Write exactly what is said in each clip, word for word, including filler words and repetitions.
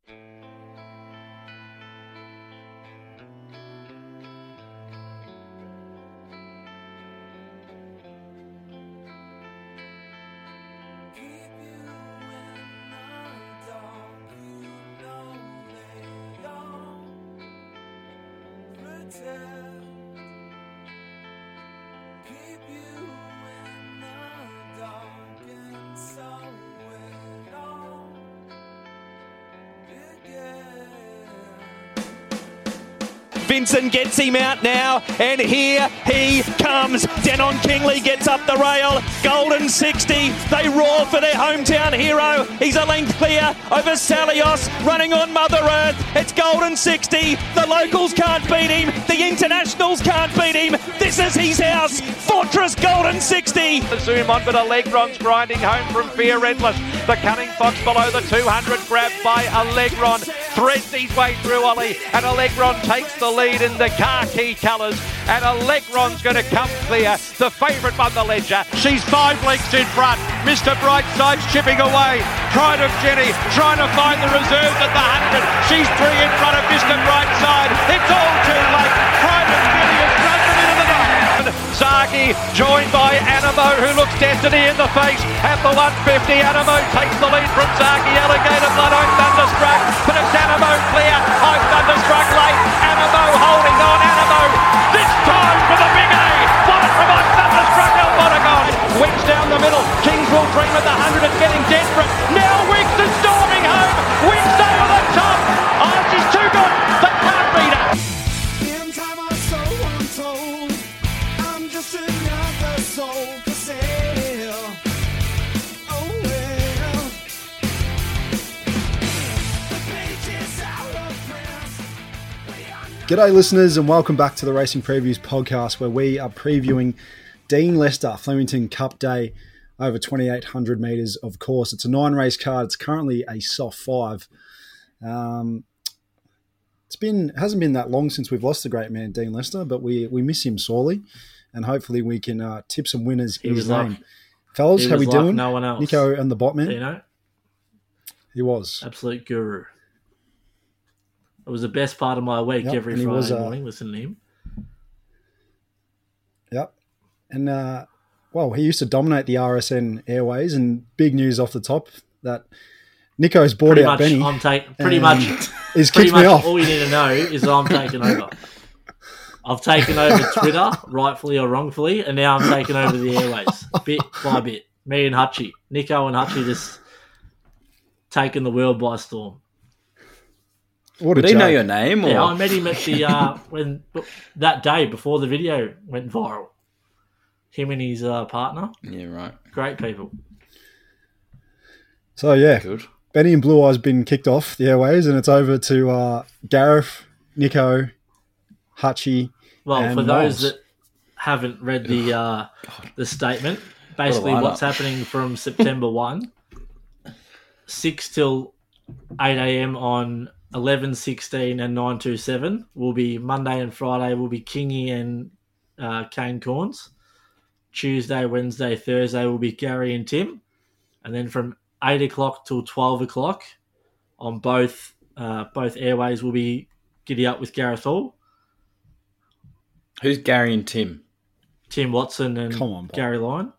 Vincent gets him out now, and here he comes. Denon Kingley gets up the rail. Golden sixty. They roar for their hometown hero. He's a length clear over Salios, running on Mother Earth. It's Golden sixty. The locals can't beat him. The internationals can't beat him. This is his house. Fortress Golden sixty. The zoom on, but Allegron's grinding home from Fear Endless. The Cunning Fox below the two hundred, grabbed by Allegron. Threads his way through Ollie, and Allegron takes the lead in the khaki colours, and Allegron's going to come clear, the favourite on the ledger. She's five lengths in front. Mister Brightside's chipping away. Pride of Jenny trying to find the reserves at the one hundred. She's three in front of Mister Brightside. It's all too late. Pride of Jenny has thrown them into the night. Zaki joined by Animo, who looks destiny in the face at the one fifty. Animo takes the lead from Zaki. Alligator Blood, I'm thunderstruck, but it's Animo clear. I'm thunderstruck late. Animo holding on. Animo this time for the big A. Won it from I'm thunderstruck. El Monagon Wicks down the middle. Kings will dream at the one hundred and getting desperate. Now Wicks is storming home. Wicks over the top. Oh, she's too good. They can't beat her. In time I so untold. I'm just another soul for sale. Oh well. The page is out of print. G'day listeners, and welcome back to the Racing Previews podcast, where we are previewing Dean Lester Flemington Cup Day over twenty-eight hundred metres. Of course, it's a nine race card. It's currently a soft five. Um, it's been hasn't been that long since we've lost the great man Dean Lester, but we we miss him sorely, and hopefully we can uh, tip some winners in his name. Like, Fellas, how we like doing? No one else. Nico and the Botman. You know, he was absolute guru. It was the best part of my week Yep, every and he Friday was, uh, morning listening to him. Yep. And, uh, well, he used to dominate the R S N airways, and big news off the top that Nico's bought Pretty out much, Benny. I'm taking. Pretty and much, he's pretty kicked much me off. all you need to know is that I'm taking over. I've taken over Twitter, rightfully or wrongfully, and now I'm taking over the airways, bit by bit. Me and Hutchie, Nico and Hutchie, just taking the world by storm. What a Did he joke. know your name? Or? Yeah, I met him at the uh, when that day before the video went viral. Him and his uh, partner, Yeah, right. great people. So, yeah, Good. Benny and Blue Eye's been kicked off the airways, and it's over to uh, Gareth, Nico, Hutchie, Well, and for those Miles. that haven't read the uh, the statement, basically lineup. what's happening from September first, six till eight a.m. on eleven, sixteen and nine twenty-seven will be Monday and Friday will be Kingy and uh, Kane Corns. Tuesday, Wednesday, Thursday will be Gary and Tim. And then from eight o'clock till twelve o'clock on both uh, both airways will be Giddy Up with Gareth Hall. Who's Gary and Tim? Tim Watson and Come on, Bob. Gary Lyon.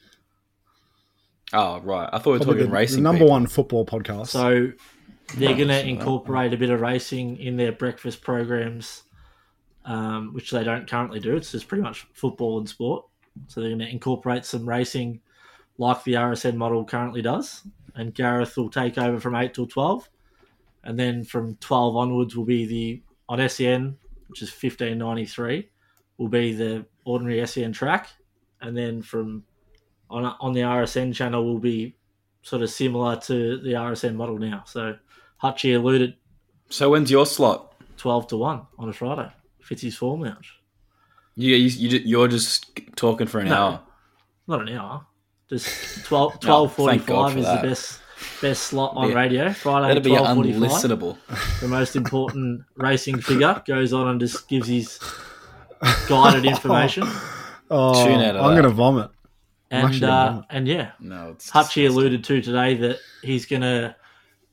Oh, right. I thought we were Probably talking the, racing. the number people. one football podcast. So they're Oh, going to so incorporate a bit of racing in their breakfast programs, um, which they don't currently do. It's just pretty much football and sport. So they're going to incorporate some racing like the R S N model currently does. And Gareth will take over from eight till twelve. And then from twelve onwards will be the, on S E N, which is fifteen ninety-three, will be the ordinary S E N track. And then from on on the R S N channel will be sort of similar to the R S N model now. So Hutchie alluded So when's your slot? twelve to one on a Friday. Fits his form lounge. You, you, you, you're just talking for an No. hour. Not an hour. Just twelve twelve Oh, thank God forty-five for is that. the best best slot on Yeah. radio. Friday That'd be twelve forty-five. unlistenable. The most important racing figure goes on and just gives his guided information. oh, Tune out of I'm that. going to vomit. I'm And actually gonna uh, vomit. and yeah. No, it's Hutchie disgusting. alluded to today that he's going to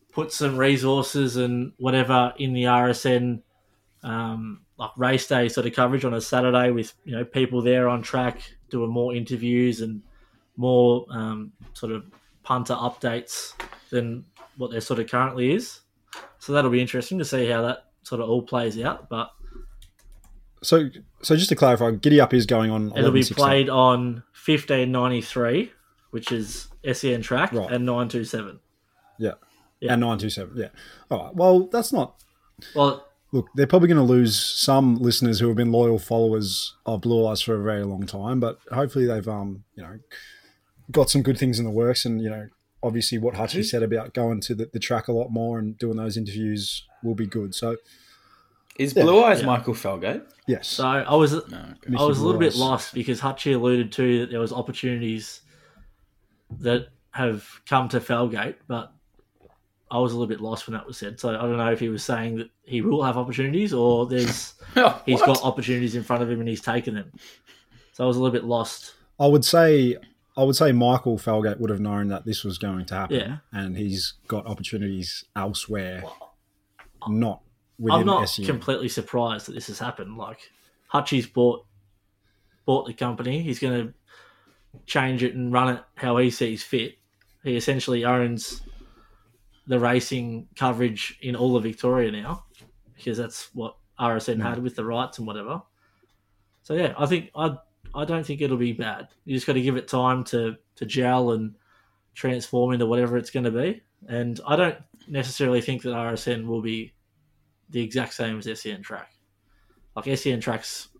put some resources and whatever in the R S N um, like race day sort of coverage on a Saturday with you know people there on track doing more interviews and more um, sort of punter updates than what there sort of currently is. So that'll be interesting to see how that sort of all plays out. But So, so just to clarify, Giddy Up is going on. it'll be eleven sixteen. played on fifteen ninety-three, which is S E N track, Right. and nine twenty-seven. Yeah. Yeah. And nine two seven. Yeah. All right. Well, that's not. Well, Look, they're probably going to lose some listeners who have been loyal followers of Blue Eyes for a very long time, but hopefully they've, um, you know, got some good things in the works. And, you know, obviously what Hutchie said about going to the, the track a lot more and doing those interviews will be good. So, Is Yeah. Blue Eyes Yeah. Michael Felgate? yes. so I was No. Okay. I was a little bit Blue Eyes. lost because Hutchie alluded to that there was opportunities that have come to Felgate, but I was a little bit lost when that was said. So I don't know if he was saying that he will have opportunities or there's Oh, he's what? got opportunities in front of him and he's taken them. So I was a little bit lost. I would say I would say Michael Felgate would have known that this was going to happen, Yeah. and he's got opportunities elsewhere, not within I'm not S E N. completely surprised that this has happened. Like Hutchie's bought bought the company. He's going to change it and run it how he sees fit. He essentially owns the racing coverage in all of Victoria now because that's what R S N had with the rights and whatever. So yeah, I think I I don't think it'll be bad. You just got to give it time to to gel and transform into whatever it's going to be. And I don't necessarily think that R S N will be the exact same as S E N track. Like S E N track's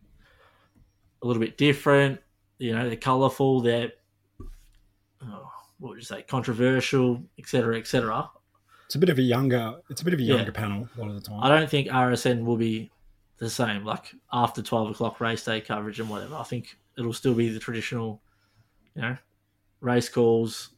a little bit different. You know, they're colourful. They're oh, what would you say, controversial, et cetera, et cetera. It's a bit of a younger. It's a bit of a Yeah. younger panel a lot of the time. I don't think R S N will be the same. Like after twelve o'clock race day coverage and whatever. I think it'll still be the traditional, you know, race calls.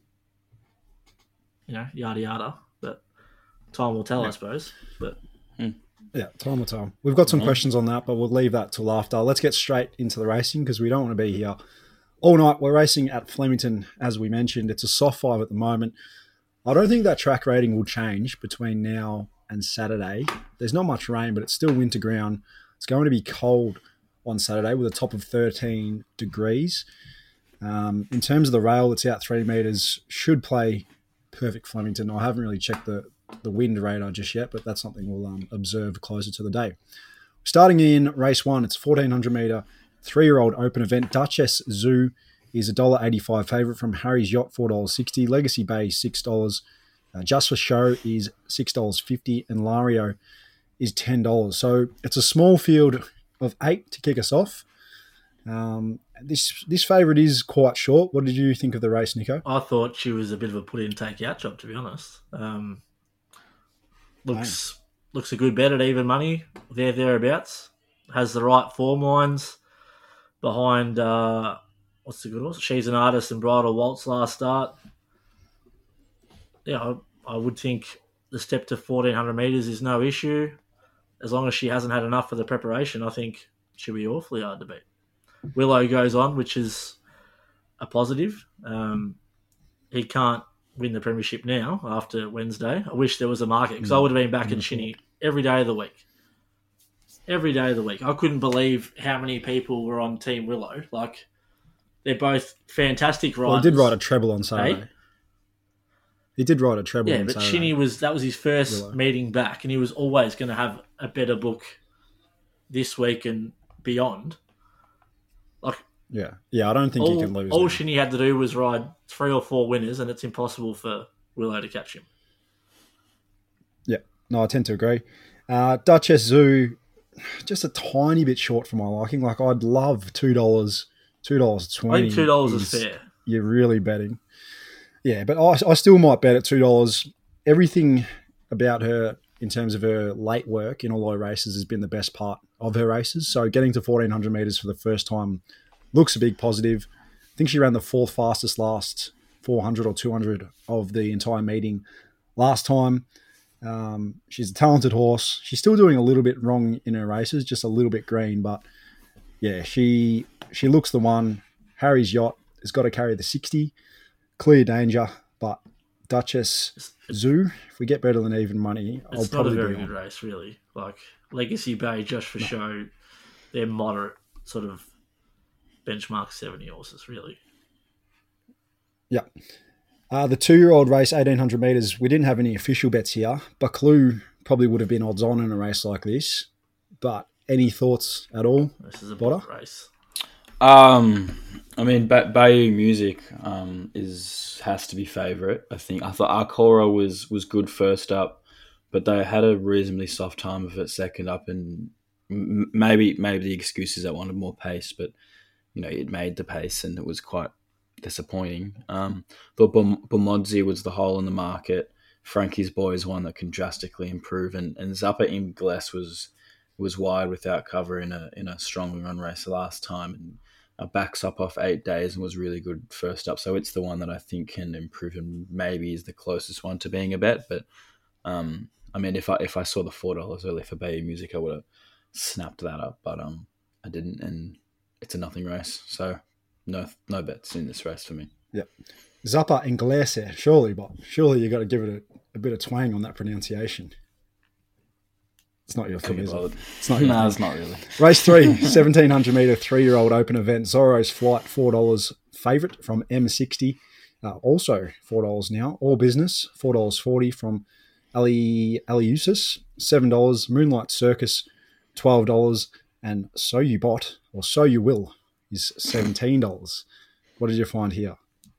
You know, yada yada. But time will tell, I suppose. But Yeah, time will tell. We've got some questions on that, but we'll leave that till after. Let's get straight into the racing because we don't want to be here all night. We're racing at Flemington, as we mentioned. It's a soft five at the moment. I don't think that track rating will change between now and Saturday. There's not much rain, but it's still winter ground. It's going to be cold on Saturday with a top of thirteen degrees. Um, in terms of the rail, it's out three metres. Should play perfect Flemington. I haven't really checked the the wind radar just yet, but that's something we'll um, observe closer to the day. Starting in race one, it's fourteen hundred metre, three-year-old open event. Duchess Zoo is a one dollar eighty-five favourite from Harry's Yacht, four dollars sixty. Legacy Bay, six dollars. Uh, Just for Show is six dollars fifty, and Lario is ten dollars. So it's a small field of eight to kick us off. Um, this this favourite is quite short. What did you think of the race, Nico? I thought she was a bit of a put in take out job, to be honest. Um, looks looks a good bet at even money, there thereabouts. Has the right form lines behind uh, what's the good horse? She's an Artist and Bridal Waltz last start. Yeah, I, I would think the step to fourteen hundred metres is no issue. As long as she hasn't had enough for the preparation, I think she'll be awfully hard to beat. Willow goes on, which is a positive. Um, he can't win the premiership now after Wednesday. I wish there was a market because I would have been back in Shinny every day of the week. Every day of the week. I couldn't believe how many people were on Team Willow. Like, they're both fantastic riders. Well, he did ride a treble on Saturday. Hey? He did ride a treble Yeah, on but Saturday. Shinny was, that was his first Willow. meeting back, and he was always going to have a better book this week and beyond. Like, Yeah, yeah. I don't think all, he can lose. all now. Shinny had to do was ride three or four winners, and it's impossible for Willow to catch him. Yeah, no, I tend to agree. Uh, Duchess Zoo, just a tiny bit short for my liking. Like, I'd love two dollars, two dollars I twenty. think two dollars is fair. You're really betting. Yeah, but I, I still might bet at two dollars. Everything about her in terms of her late work in all her races has been the best part of her races. So getting to fourteen hundred metres for the first time looks a big positive. I think she ran the fourth fastest last four hundred or two hundred of the entire meeting last time. Um, she's a talented horse. She's still doing a little bit wrong in her races, just a little bit green. But yeah, she she looks the one. Harry's Yacht has got to carry the sixty. Clear danger, but Duchess Zoo. If we get better than even money, I'll It's not a probably very be good on. race, really. Like Legacy Bay, just for show, they're moderate sort of benchmark seventy horses, really. Yeah. Uh, the two-year-old race, eighteen hundred metres, we didn't have any official bets here. Buccleuch probably would have been odds-on in a race like this. But any thoughts at all? This is a Botter? big race. Um, I mean, ba- Bayou Music um, is has to be favourite. I think I thought Arcora was was good first up, but they had a reasonably soft time of it second up, and m- maybe maybe the excuse is that wanted more pace, but you know it made the pace and it was quite disappointing. Um, thought Bom- Bomodzi was the hole in the market. Frankie's Boy is one that can drastically improve, and, and Zappa Ingles was was wide without cover in a in a strong run race the last time, and uh, backs up off eight days and was really good first up. So it's the one that I think can improve and maybe is the closest one to being a bet. But um, I mean, if I if I saw the four dollars early for Bayou Music, I would have snapped that up, but um, I didn't, and it's a nothing race. So no no bets in this race for me. Yeah. Zappa Inglese, surely, but surely you got to give it a, a bit of twang on that pronunciation. It's not your Could thing, be is it? bothered. It's not your No, thing. it's not really. Race three, seventeen hundred metre three-year-old open event. Zorro's Flight, four dollars favourite from M sixty. Uh, also four dollars now. All Business, four dollars forty from Ali Aliusis, seven dollars. Moonlight Circus, twelve dollars. And So You Bot, or So You Will, is seventeen dollars. What did you find here?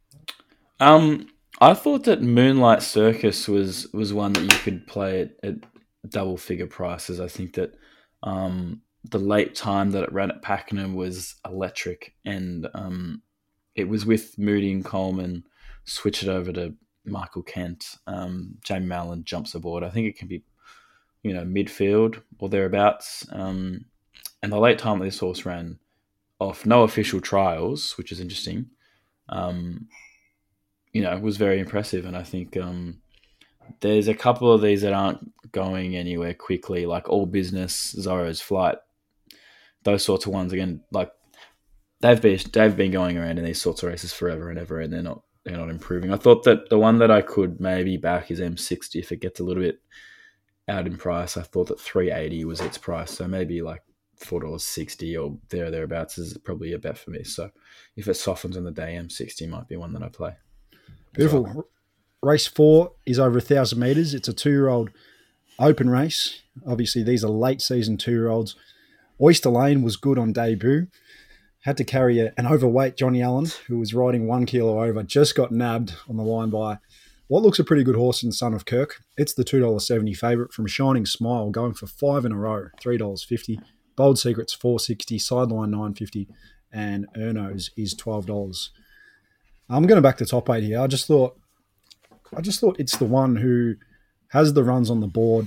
Um, I thought that Moonlight Circus was was one that you could play at, at double figure prices. I think that um, the late time that it ran at Pakenham was electric, and um, it was with Moody and Coleman. Switch it over to Michael Kent. Um, Jamie Mallon jumps aboard. I think it can be, you know, midfield or thereabouts. Um, and the late time that this horse ran off no official trials, which is interesting. Um, you know, was very impressive. And I think um, there's a couple of these that aren't going anywhere quickly, like All Business, Zorro's Flight, those sorts of ones. Again, like they've been they've been going around in these sorts of races forever and ever, and they're not they're not improving. I thought that the one that I could maybe back is M sixty if it gets a little bit out in price. I thought that three eighty was its price, so maybe like four dollars sixty or there or thereabouts is probably a bet for me. So if it softens on the day, M sixty might be one that I play. Beautiful. Well. Race four is over one thousand metres. It's a two-year-old open race. Obviously, these are late-season two-year-olds. Oyster Lane was good on debut. Had to carry a, an overweight Johnny Allen, who was riding one kilo over, just got nabbed on the line by what looks a pretty good horse in Son of Kirk. It's the two dollars seventy favourite from Shining Smile, going for five in a row, three dollars fifty. Bold Secret's four dollars sixty, Sideline nine dollars fifty, and Erno's is twelve dollars. I'm going to back the top eight here. I just thought I just thought it's the one who has the runs on the board.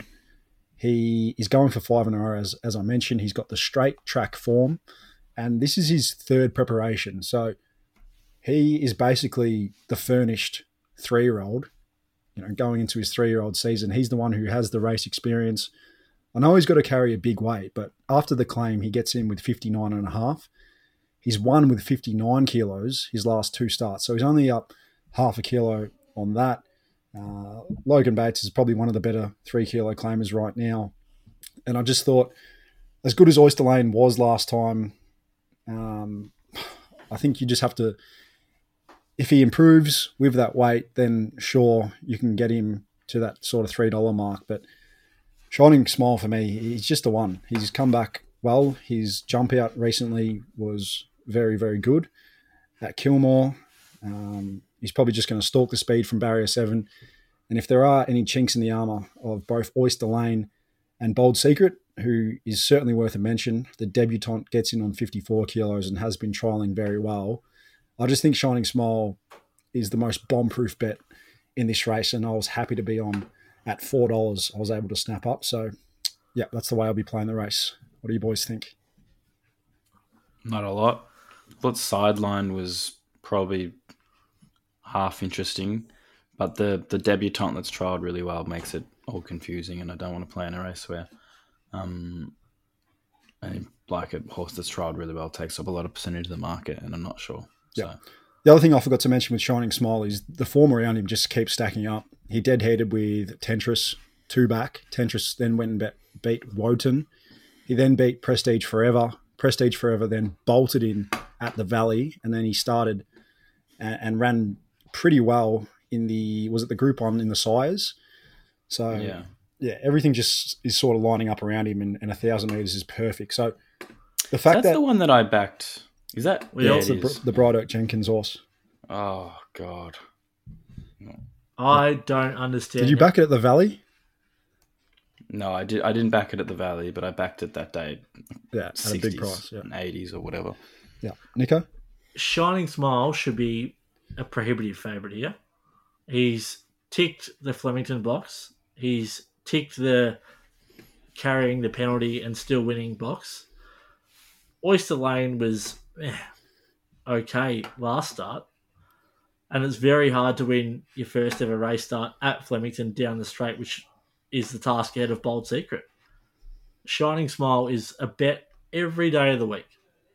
He is going for five in a row, as, as I mentioned. He's got the straight track form, and this is his third preparation. So he is basically the furnished three-year-old, you know, going into his three-year-old season. He's the one who has the race experience. I know he's got to carry a big weight, but after the claim, he gets in with fifty-nine and a half. He's won with fifty-nine kilos his last two starts, so he's only up half a kilo on that. Uh, Logan Bates is probably one of the better three-kilo claimers right now. And I just thought, as good as Oyster Lane was last time, um, I think you just have to, if he improves with that weight, then sure, you can get him to that sort of three dollars mark. But Shining Smile for me, he's just the one. He's come back well. His jump out recently was very, very good at Kilmore. Um, he's probably just going to stalk the speed from barrier seven. And if there are any chinks in the armour of both Oyster Lane and Bold Secret, who is certainly worth a mention, the debutant gets in on fifty-four kilos and has been trialling very well. I just think Shining Smile is the most bomb-proof bet in this race, and I was happy to be on at four dollars. I was able to snap up. So, yeah, that's the way I'll be playing the race. What do you boys think? Not a lot. I thought Sideline was probably half interesting, but the, the debutant that's trialled really well makes it all confusing, and I don't want to play in a race where um, a, like a horse that's trialled really well takes up a lot of percentage of the market, and I'm not sure. So. Yeah. The other thing I forgot to mention with Shining Smile is the form around him just keeps stacking up. He dead-headed with Tentris, two back. Tentris then went and bet, beat Wotan. He then beat Prestige Forever. Prestige Forever then bolted in at the Valley, and then he started and, and ran pretty well in the, was it the Group One in the Sires? So, Yeah. yeah, everything just is sort of lining up around him, and, and one thousand metres is perfect. So the fact That's that... the one that I backed. Is that? We yeah, also it the, is. the Bright Oak Jenkins horse. Oh, God. I don't understand. Did you it. back it at the Valley? No, I did. I didn't back it at the Valley, but I backed it that day. Yeah, at a sixties big price. Yeah, and eighties or whatever. yeah. Nico? Shining Smile should be a prohibitive favourite here. He's ticked the Flemington box. He's ticked the carrying the penalty and still winning box. Oyster Lane was eh, okay last start, and it's very hard to win your first ever race start at Flemington down the straight, which is the task ahead of Bold Secret. Shining Smile is a bet every day of the week.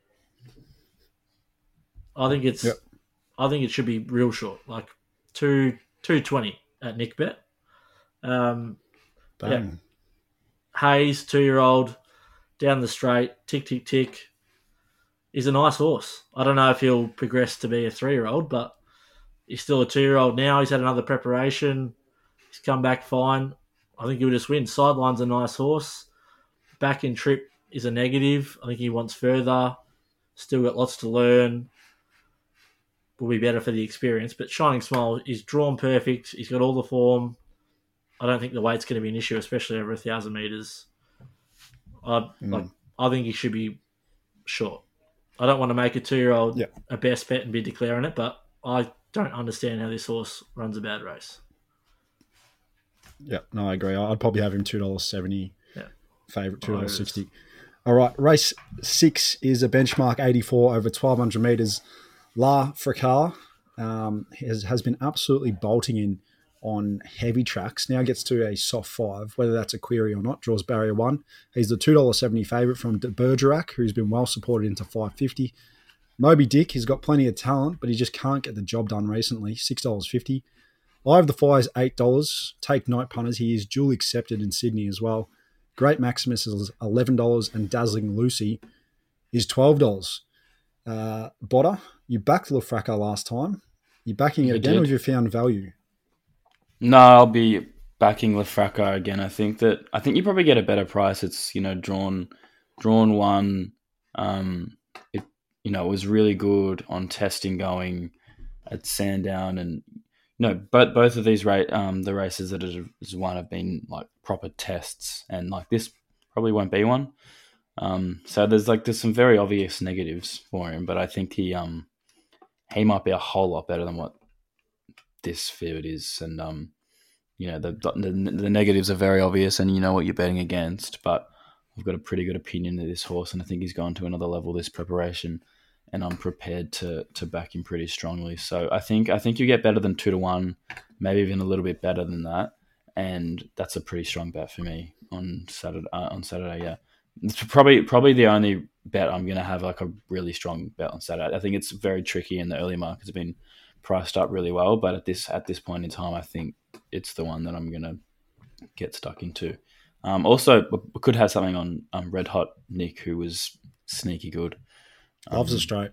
I think it's. Yep. I think it should be real short, like two two twenty at Nick Bet. Um, Bang. Hayes, two year old, down the straight, tick tick tick. He's a nice horse. I don't know if he'll progress to be a three year old, but he's still a two year old now. He's had another preparation. He's come back fine. I think he'll just win. Sideline's a nice horse. Back in trip is a negative. I think he wants further. Still got lots to learn. Will be better for the experience. But Shining Smile is drawn perfect. He's got all the form. I don't think the weight's going to be an issue, especially over a thousand meters. I like. I think he should be short. I don't want to make a two-year-old Yeah. a best bet and be declaring it, but I don't understand how this horse runs a bad race. Yeah, no, I agree. I'd probably have him two dollars seventy. Yeah. Favourite, two dollars sixty. Oh, All right, race six is a benchmark eighty-four over twelve hundred metres. La Fracas um, has, has been absolutely bolting in on heavy tracks. Now gets to a soft five, whether that's a query or not, draws barrier one. He's the two dollars seventy favourite from De Bergerac, who's been well supported into five fifty. Moby Dick, he's got plenty of talent, but he just can't get the job done recently, six dollars fifty. Eye of the Fire is eight dollars. Take note, punters, he is dual accepted in Sydney as well. Great Maximus is eleven dollars, and Dazzling Lucy is twelve dollars. Uh, Botter, you backed Le Fracas last time. You backing it I again, did. or have you found value? No, I'll be backing Le Fracas again. I think that I think you probably get a better price. It's you know drawn, drawn one. Um, it you know it was really good on testing going at Sandown, and no, but both of these rate um the races that it has won have been like proper tests, and like this probably won't be one. Um, so there's like there's some very obvious negatives for him, but I think he um he might be a whole lot better than what this field is, and um, you know the, the the negatives are very obvious, and you know what you're betting against. But I've got a pretty good opinion of this horse, and I think he's gone to another level this preparation, and I'm prepared to to back him pretty strongly. So I think I think you get better than two to one, maybe even a little bit better than that, and that's a pretty strong bet for me on Saturday. Uh, on Saturday, yeah, it's probably probably the only bet I'm going to have like a really strong bet on Saturday. I think it's very tricky, in the early markets have been priced up really well, but at this at this point in time, I think it's the one that I'm going to get stuck into. Um, also, we could have something on um, Red Hot Nick, who was sneaky good. Loves Um, a straight.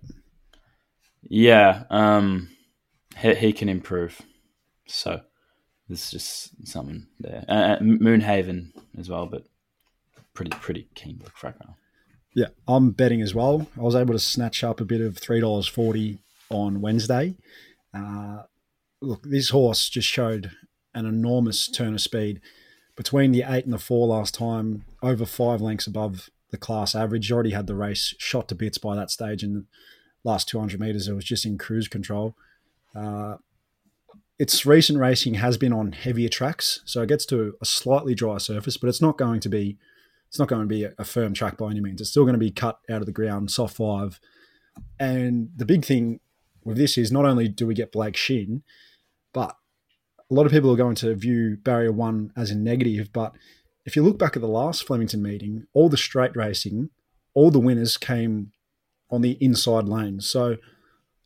Yeah, um, he, he can improve. So there's just something there. Uh, Moonhaven as well, but pretty pretty keen with Fracas. Yeah, I'm betting as well. I was able to snatch up a bit of three dollars forty on Wednesday. Uh, look, this horse just showed an enormous turn of speed between the eight and the four last time, over five lengths above the class average. You already had the race shot to bits by that stage in the last two hundred metres. It was just in cruise control. Uh, its recent racing has been on heavier tracks, so it gets to a slightly drier surface, but it's not going to be it's not going to be a, a firm track by any means. It's still going to be cut out of the ground, soft five. And the big thing with this is not only do we get Blake Shin, but a lot of people are going to view barrier one as a negative. But if you look back at the last Flemington meeting, all the straight racing, all the winners came on the inside lane. So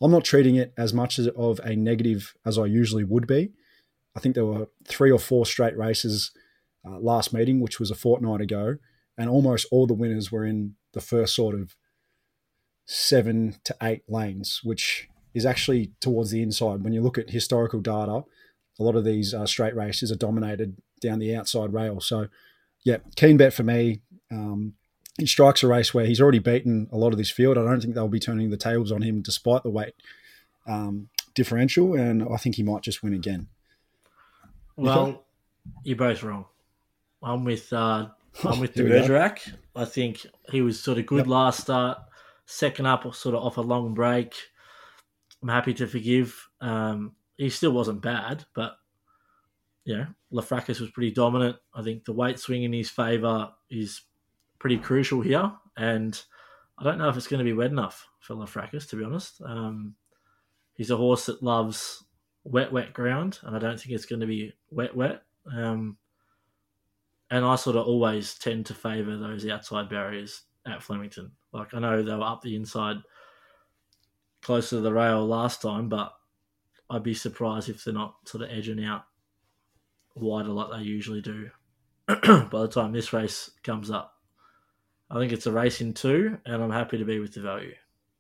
I'm not treating it as much as of a negative as I usually would be. I think there were three or four straight races uh, last meeting, which was a fortnight ago, and almost all the winners were in the first sort of seven to eight lanes, which is actually towards the inside. When you look at historical data, a lot of these uh, straight races are dominated down the outside rail. So, yeah, keen bet for me. Um, he strikes a race where he's already beaten a lot of this field. I don't think they'll be turning the tables on him despite the weight um, differential, and I think he might just win again. Well, you're both wrong. I'm with uh, I'm with the Here we go. Bergerac. I think he was sort of good Yep. last start, second up, sort of off a long break. I'm happy to forgive. Um, he still wasn't bad, but you know, Lafracus was pretty dominant. I think the weight swing in his favour is pretty crucial here, and I don't know if it's going to be wet enough for Lafracus, to be honest. Um, he's a horse that loves wet, wet ground, and I don't think it's going to be wet, wet. Um, and I sort of always tend to favour those outside barriers at Flemington. Like, I know they were up the inside closer to the rail last time, but I'd be surprised if they're not sort of edging out wider like they usually do by the time this race comes up. I think it's a race in two, and I'm happy to be with the value.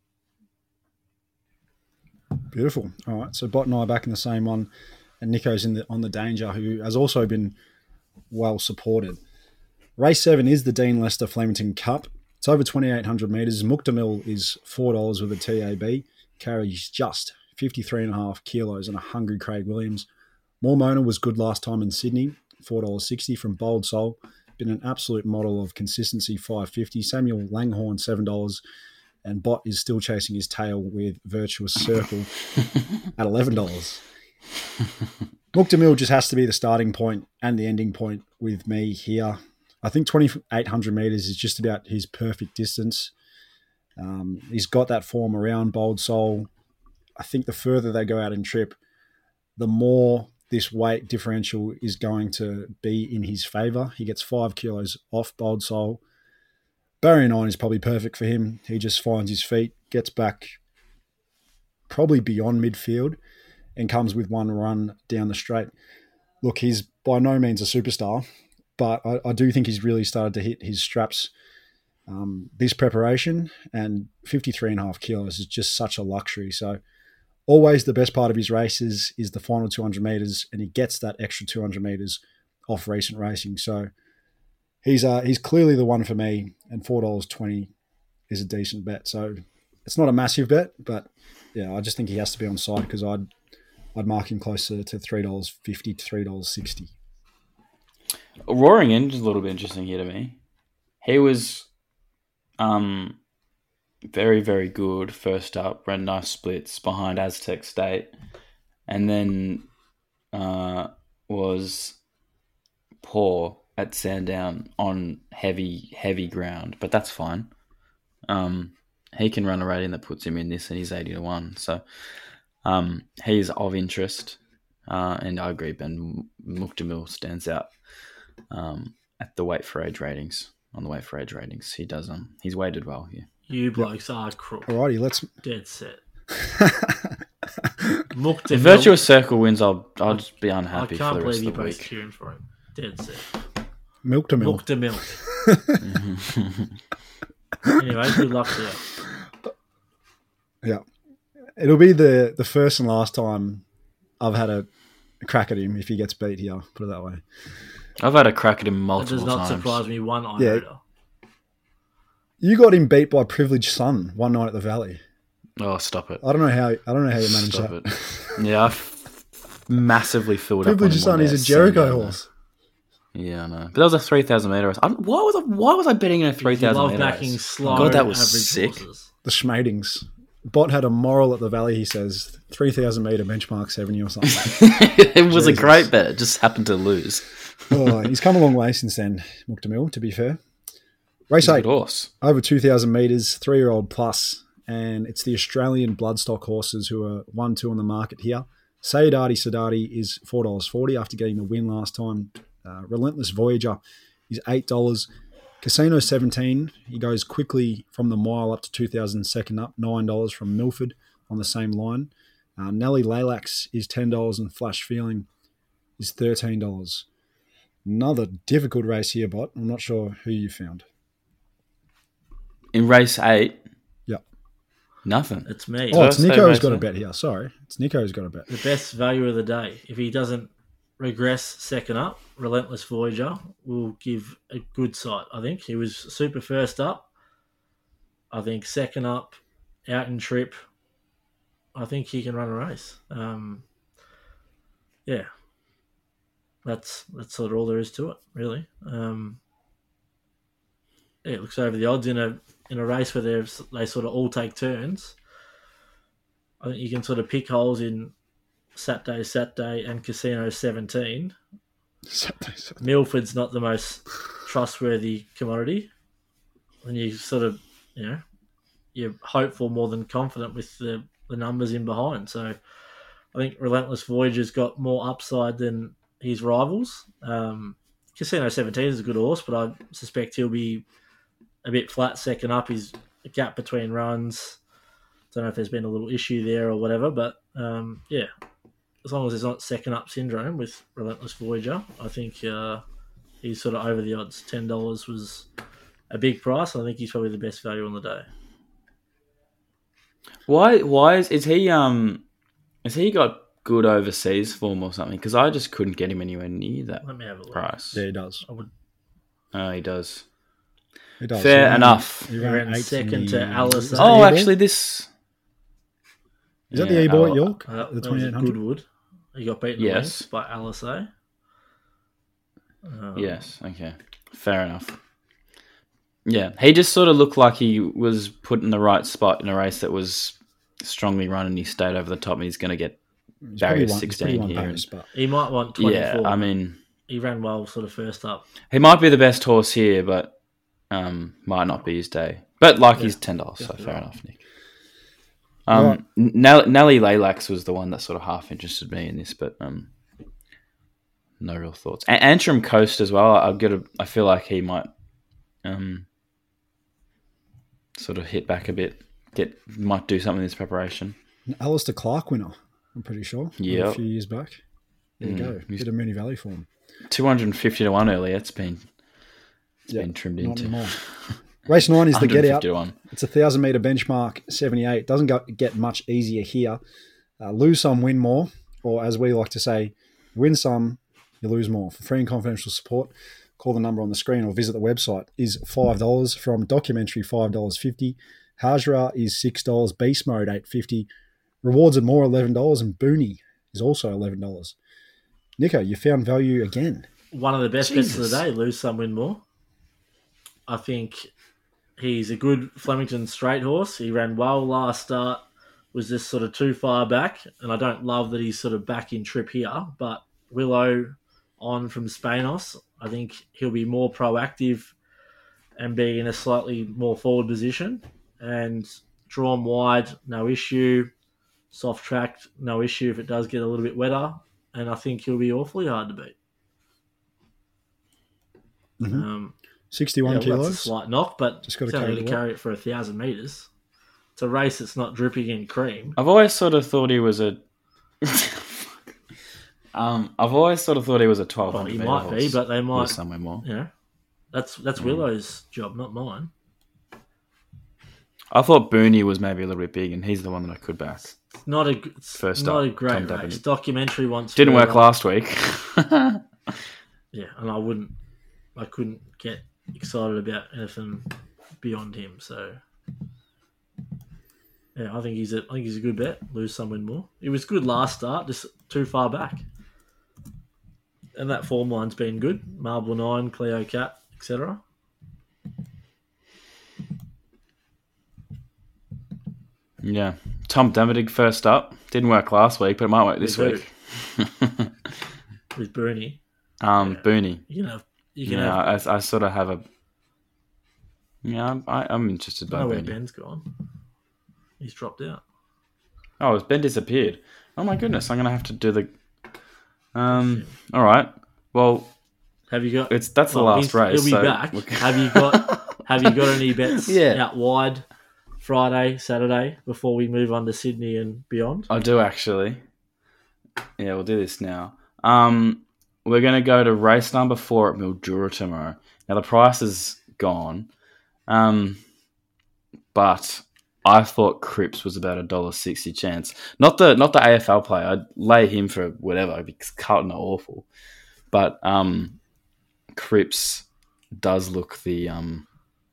Beautiful. All right, so Bot and I are back in the same one, and Nico's in the on the danger, who has also been well supported. Race seven is the Dean Lester Flemington Cup. It's over twenty-eight hundred metres. Muktamil is four dollars with a T A B. Carries just fifty-three and a half kilos and a hungry Craig Williams. Mormona was good last time in Sydney, four dollars sixty from Bold Soul. Been an absolute model of consistency, five dollars fifty. Samuel Langhorne, seven dollars. And Bot is still chasing his tail with Virtuous Circle at eleven dollars. Muktamil just has to be the starting point and the ending point with me here. I think twenty-eight hundred metres is just about his perfect distance. Um, he's got that form around Bold Soul. I think the further they go out in trip, the more this weight differential is going to be in his favour. He gets five kilos off Bold Soul. Barrier nine is probably perfect for him. He just finds his feet, gets back probably beyond midfield, and comes with one run down the straight. Look, he's by no means a superstar, but I, I do think he's really started to hit his straps um, this preparation, and fifty-three and a half kilos is just such a luxury. So always the best part of his races is the final two hundred metres, and he gets that extra two hundred metres off recent racing. So he's uh, he's clearly the one for me, and four dollars twenty is a decent bet. So it's not a massive bet, but yeah, I just think he has to be on side because I'd I'd mark him closer to three dollars fifty to three dollars sixty. Roaring Engine's a little bit interesting here to me. He was um, very, very good first up, ran nice splits behind Aztec State, and then uh, was poor at Sandown on heavy, heavy ground, but that's fine. Um, he can run a rating that puts him in this, and he's eighty to one. So um, he is of interest, uh, and I agree. Ben Muktamil stands out um, at the weight for age ratings. On the weight for age ratings, he does. Um, he's weighted well here. You blokes are crook. Alrighty, let's. Dead set. If Muktamil, Virtuous Circle wins, I'll I'll just be I unhappy for can't the rest believe you of the both week. cheering for him. Dead set. Milk to milk. Muktamil. Anyway, good luck to you. Yeah. It'll be the, the first and last time I've had a, a crack at him if he gets beat here, put it that way. I've had a crack at him That multiple does not times. surprise me one iota. You got him beat by Privileged Son one night at the Valley. Oh, stop it! I don't know how I don't know how you managed Stop that. it! Yeah, I f- massively filled Privileged up on him Son one is day a at Jericho Sandown, horse. though. Yeah, I know. But that was a three thousand meter race. I, why was I? Why was I betting in a three You thousand love meter backing race? slow, God, that was average sick. horses. The Schmadings. Bot had a moral at the Valley, he says. three thousand metre benchmark seventy or something. It was a Jesus. great bet. It just happened to lose. Oh, he's come a long way since then, Muktamil, to be fair. Race He's a eight, good horse. over two thousand metres, three-year-old plus, and it's the Australian bloodstock horses who are one two on the market here. Sayadati Sadati is four dollars forty after getting the win last time. Uh, Relentless Voyager is eight dollars. Casino seventeen, he goes quickly from the mile up to two thousand second up, nine dollars from Milford. on the same line. Uh, Nelly Laylax is ten dollars and Flash Feeling is thirteen dollars. Another difficult race here, Bot. I'm not sure who you found. In race eight, Yep. nothing. It's me. Oh, it's Thursday Nico who's race got a eight? bet here. Sorry. It's Nico who's got a bet. The best value of the day. If he doesn't regress second up, Relentless Voyager will give a good sight, I think. He was super first up. I think second up, out in trip, I think he can run a race. Um, yeah. That's that's sort of all there is to it, really. Um, yeah, it looks over the odds in a in a race where they they sort of all take turns. I think you can sort of pick holes in Saturday, Saturday, and Casino seventeen. Milford's not the most trustworthy commodity, and you sort of, you know, you're hopeful more than confident with the, the numbers in behind. So I think Relentless Voyager's got more upside than his rivals. Um, Casino seventeen is a good horse, but I suspect he'll be a bit flat second up. He's a gap between runs. Don't know if there's been a little issue there or whatever, but um, yeah, as long as there's not second up syndrome with Relentless Voyager, I think uh, he's sort of over the odds. ten dollars was a big price. I think he's probably the best value on the day. Why? Why is is he? Um, has he got good overseas form or something? Because I just couldn't get him anywhere near that Let me have a look. price. Yeah, he does. I would Oh, he does. He does. Fair He ran- enough. He He ran, ran eighth second in to the- Alice. Is that Oh, the E-ball? actually, this. Is that Yeah, the E-ball oh, at York? Uh, the that was twenty-eight a hundred? Goodwood. He got beaten Yes. yes. by Alice A. Um, Yes. Okay. Fair enough. Yeah, he just sort of looked like he was put in the right spot in a race that was strongly run, and he stayed over the top. And he's going to get He's barrier probably won- he's sixteen probably won here. Paris, but He might want twenty-four. Yeah, I mean, he ran well sort of first up. he might be the best horse here, but um, might not be his day. But like, he's ten dollars, so fair enough, Nick. Um, Right. Nell- Nelly Laylax was the one that sort of half interested me in this, but um, no real thoughts. A- Antrim Coast as well. I've got a, I feel like he might um, sort of hit back a bit. Get might do something in this preparation. an Alistair Clark winner, I'm pretty sure. Yep. A few years back. There you Mm, go. he's- Bit of Mooney Valley form. Two hundred and fifty to one earlier. It's been it's Yeah, been trimmed Not into anymore. Race nine is the get out. one hundred fifty to one. It's a thousand meter benchmark, seventy-eight. Doesn't go, get much easier here. Uh, lose some, win more, or as we like to say, win some, you lose more. For free and confidential support, call the number on the screen or visit the website. Is five dollars from Documentary, five dollars fifty. Hajra is six dollars. Beast Mode, eight fifty. Rewards and more, eleven dollars, and Booney is also eleven dollars. Nico, you found value again. One of the best bets of Jesus. the day. Lose some, win more. I think he's a good Flemington straight horse. He ran well last start. Was just sort of too far back, and I don't love that he's sort of back in trip here. But Willow on from Spanos, I think he'll be more proactive and be in a slightly more forward position. And drawn wide, no issue. Soft tracked, no issue if it does get a little bit wetter. And I think he'll be awfully hard to beat. Mhm. Um, sixty-one yeah, well, kilos. that's a slight knock, but Just gotta it's only carry going the to carry it for a thousand meters. It's a race that's not dripping in cream. I've always sort of thought he was a. um, I've always sort of thought he was a twelve Well, hundred. he might be, but they might. somewhere more. You know, that's that's Hmm. Willow's job, not mine. I thought Booney was maybe a little bit big, and he's the one that I could back. It's not a it's First not up, a great Tom race. Dabney. Documentary once Didn't work further. last week. Yeah, and I wouldn't, I couldn't get excited about anything beyond him. So, yeah, I think he's a, I think he's a good bet. Lose some, win more. He was good last start, just too far back, and that form line's been good. Marble Nine, Cleo Cat, et cetera. Yeah, Tom Damadig first up. Didn't work last week, but it might work this With week. With Bernie, um, Yeah. Booney. you can have, you can Yeah, have. I, I sort of have a. Yeah, I, I'm interested I by don't know where Booney. Ben's gone. He's dropped out. Oh, Ben disappeared. Oh my goodness, I'm gonna have to do the. Um. All right. Well, Have you got? it's that's the well, last he's- race. He'll be so back. we- Have you got? Have you got any bets Yeah. out wide Friday, Saturday before we move on to Sydney and beyond? I do actually. Yeah, we'll do this now. Um, we're going to go to race number four at Mildura tomorrow. Now, the price is gone, um, but I thought Cripps was about a one dollar sixty chance. Not the not the A F L player. I'd lay him for whatever because Carlton are awful. But um, Cripps does look the... Um,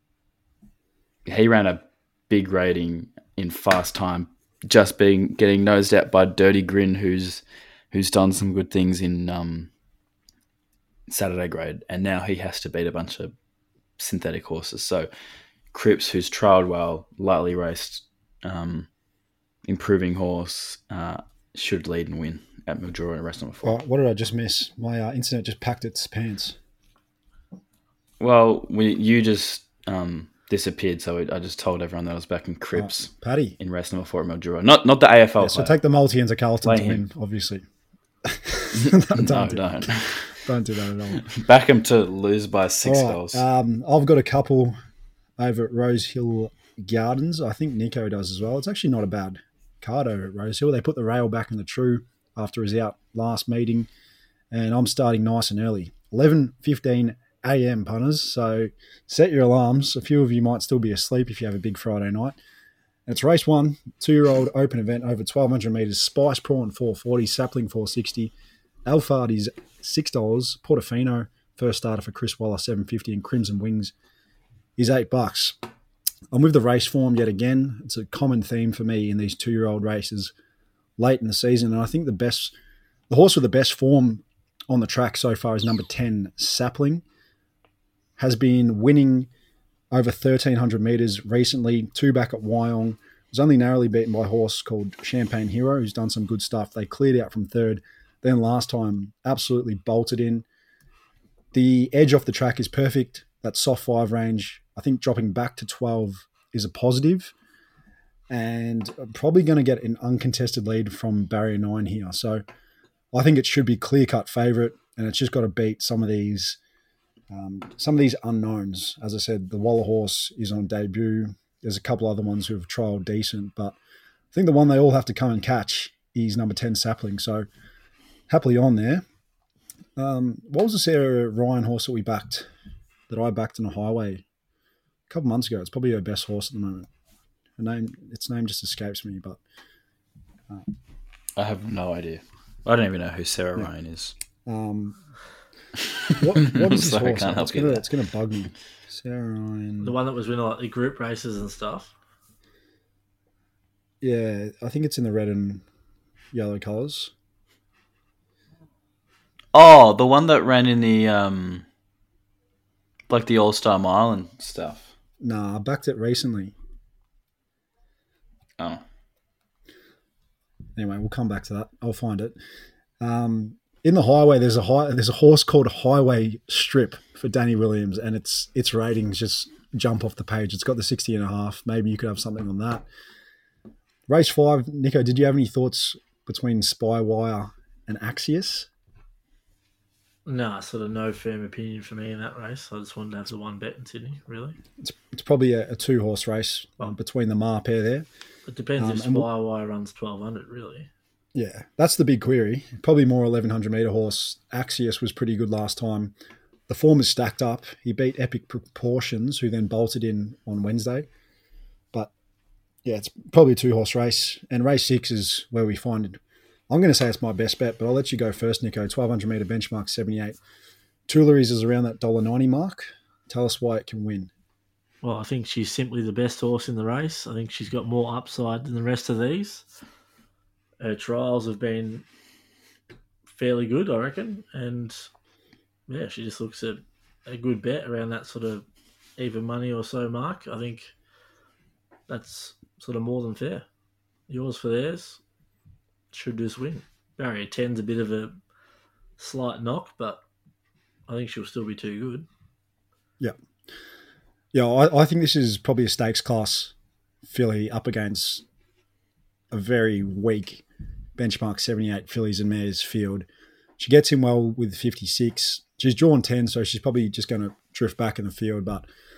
he ran a big rating in fast time, just being getting nosed out by Dirty Grin, who's who's done some good things in um, Saturday grade, and now he has to beat a bunch of synthetic horses. So Cripps, who's trialled well, lightly raced, um, improving horse, uh, should lead and win at Mildura and rest number four. Oh, what did I just miss? My uh, internet just packed its pants. Well, we, you just um, disappeared, so I just told everyone that I was back in Cripps Oh, Paddy. in race number four at Mildura. Not not the A F L Yeah, so player. take the multi into Carlton Play to him. win, obviously. no, don't, do don't. that. Don't do that at all. Back him to lose by six All right, goals. um, I've got a couple over at Rose Hill Gardens. I think Nico does as well. It's actually not a bad card over at Rose Hill. They put the rail back in the true after his out last meeting, and I'm starting nice and early. eleven fifteen a.m. punters, so set your alarms. A few of you might still be asleep if you have a big Friday night. And it's race one, two-year-old open event over twelve hundred metres. Spice Prawn four forty, Sapling four sixty. Alphard is six dollars. Portofino, first starter for Chris Waller, seven fifty, and Crimson Wings is eight bucks. I'm with the race form yet again. It's a common theme for me in these two-year-old races late in the season, and I think the best, the horse with the best form on the track so far is number ten, Sapling. Has been winning over thirteen hundred metres recently, two back at Wyong. Was only narrowly beaten by a horse called Champagne Hero, who's done some good stuff. They cleared out from third. Then last time, absolutely bolted in. The edge off the track is perfect. That soft five range, I think dropping back to twelve is a positive. And I'm probably going to get an uncontested lead from barrier nine here. So I think it should be clear-cut favourite, and it's just got to beat some of these um, some of these unknowns. As I said, the Waller horse is on debut. There's a couple other ones who have trialled decent, but I think the one they all have to come and catch is number ten, Sapling. So happily on there. Um, what was the Sarah Ryan horse that we backed, that I backed in a highway a couple months ago? It's probably her best horse at the moment. Her name, its name just escapes me, but I have no idea. I don't even know who Sarah Yeah. Ryan is. um, what, what is this So I horse? can't help It's you gonna, there. it's gonna bug me. Sarah Ryan. The one that was winning like the group races and stuff. Yeah, I think it's in the red and yellow colours. Oh, the one that ran in the um, like the All Star Mile and stuff. Nah, I backed it recently. Oh, Anyway, we'll come back to that. I'll find it. Um, in the highway, there's a high, there's a horse called Highway Strip for Danny Williams, and its its ratings just jump off the page. It's got the sixty and a half. Maybe you could have something on that. Race five, Nico, did you have any thoughts between Spywire and Axios? No, sort of no firm opinion for me in that race. I just wanted to have the one bet in Sydney, really. It's it's probably a, a two horse race um, between the Mar pair there. It depends Um, if and we'll- Spywire runs twelve hundred, really. Yeah, that's the big query. Probably more eleven hundred metre horse. Axios was pretty good last time. The form is stacked up. He beat Epic Proportions, who then bolted in on Wednesday. But yeah, it's probably a two horse race. And race six is where we find it. I'm going to say it's my best bet, but I'll let you go first, Nico. twelve hundred metre benchmark, seventy-eight. Tuileries is around that one dollar ninety mark. Tell us why it can win. Well, I think she's simply the best horse in the race. I think she's got more upside than the rest of these. Her trials have been fairly good, I reckon. And yeah, she just looks a, a good bet around that sort of even money or so mark. I think that's sort of more than fair. Yours for theirs should just win. Barrier ten's a bit of a slight knock, but I think she'll still be too good. Yeah. Yeah, I, I think this is probably a stakes class filly up against a very weak benchmark seventy-eight fillies and mares field. She gets in well with fifty-six. She's drawn ten, so she's probably just going to drift back in the field. But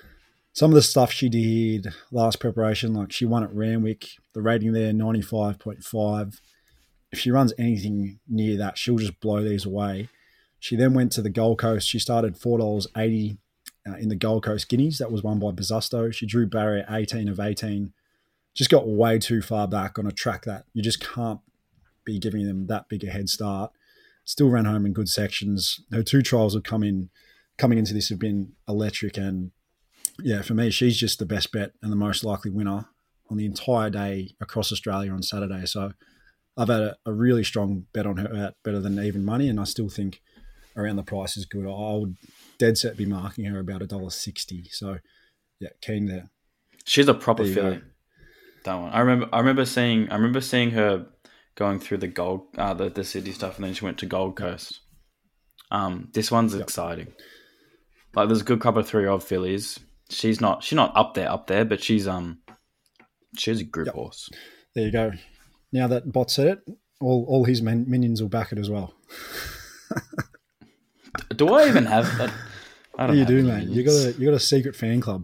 some of the stuff she did last preparation, like she won at Randwick, the rating there ninety-five point five. If she runs anything near that, she'll just blow these away. She then went to the Gold Coast. She started four dollars eighty uh, in the Gold Coast Guineas. That was won by Bazusto. She drew barrier eighteen of eighteen. Just got way too far back on a track that you just can't be giving them that big a head start. Still ran home in good sections. Her two trials have come in, coming into this have been electric. And yeah, for me, she's just the best bet and the most likely winner on the entire day across Australia on Saturday. So I've had a, a really strong bet on her at better than even money, and I still think around the price is good. I would dead set be marking her about a dollar sixty. So yeah, keen there. She's a proper There you filly. go. That one. I remember. I remember seeing. I remember seeing her going through the gold, uh, the the city stuff, and then she went to Gold Coast. Um, this one's Yep. exciting. Like, there's a good couple of three-year-old fillies. She's not. She's not up there, up there, but she's um, she's a group Yep. horse. There you go. Now that Bot said it, all, all his min- minions will back it as well. Do I even have that? I What don't do you have do, any mate? You minions. got a you got a secret fan club.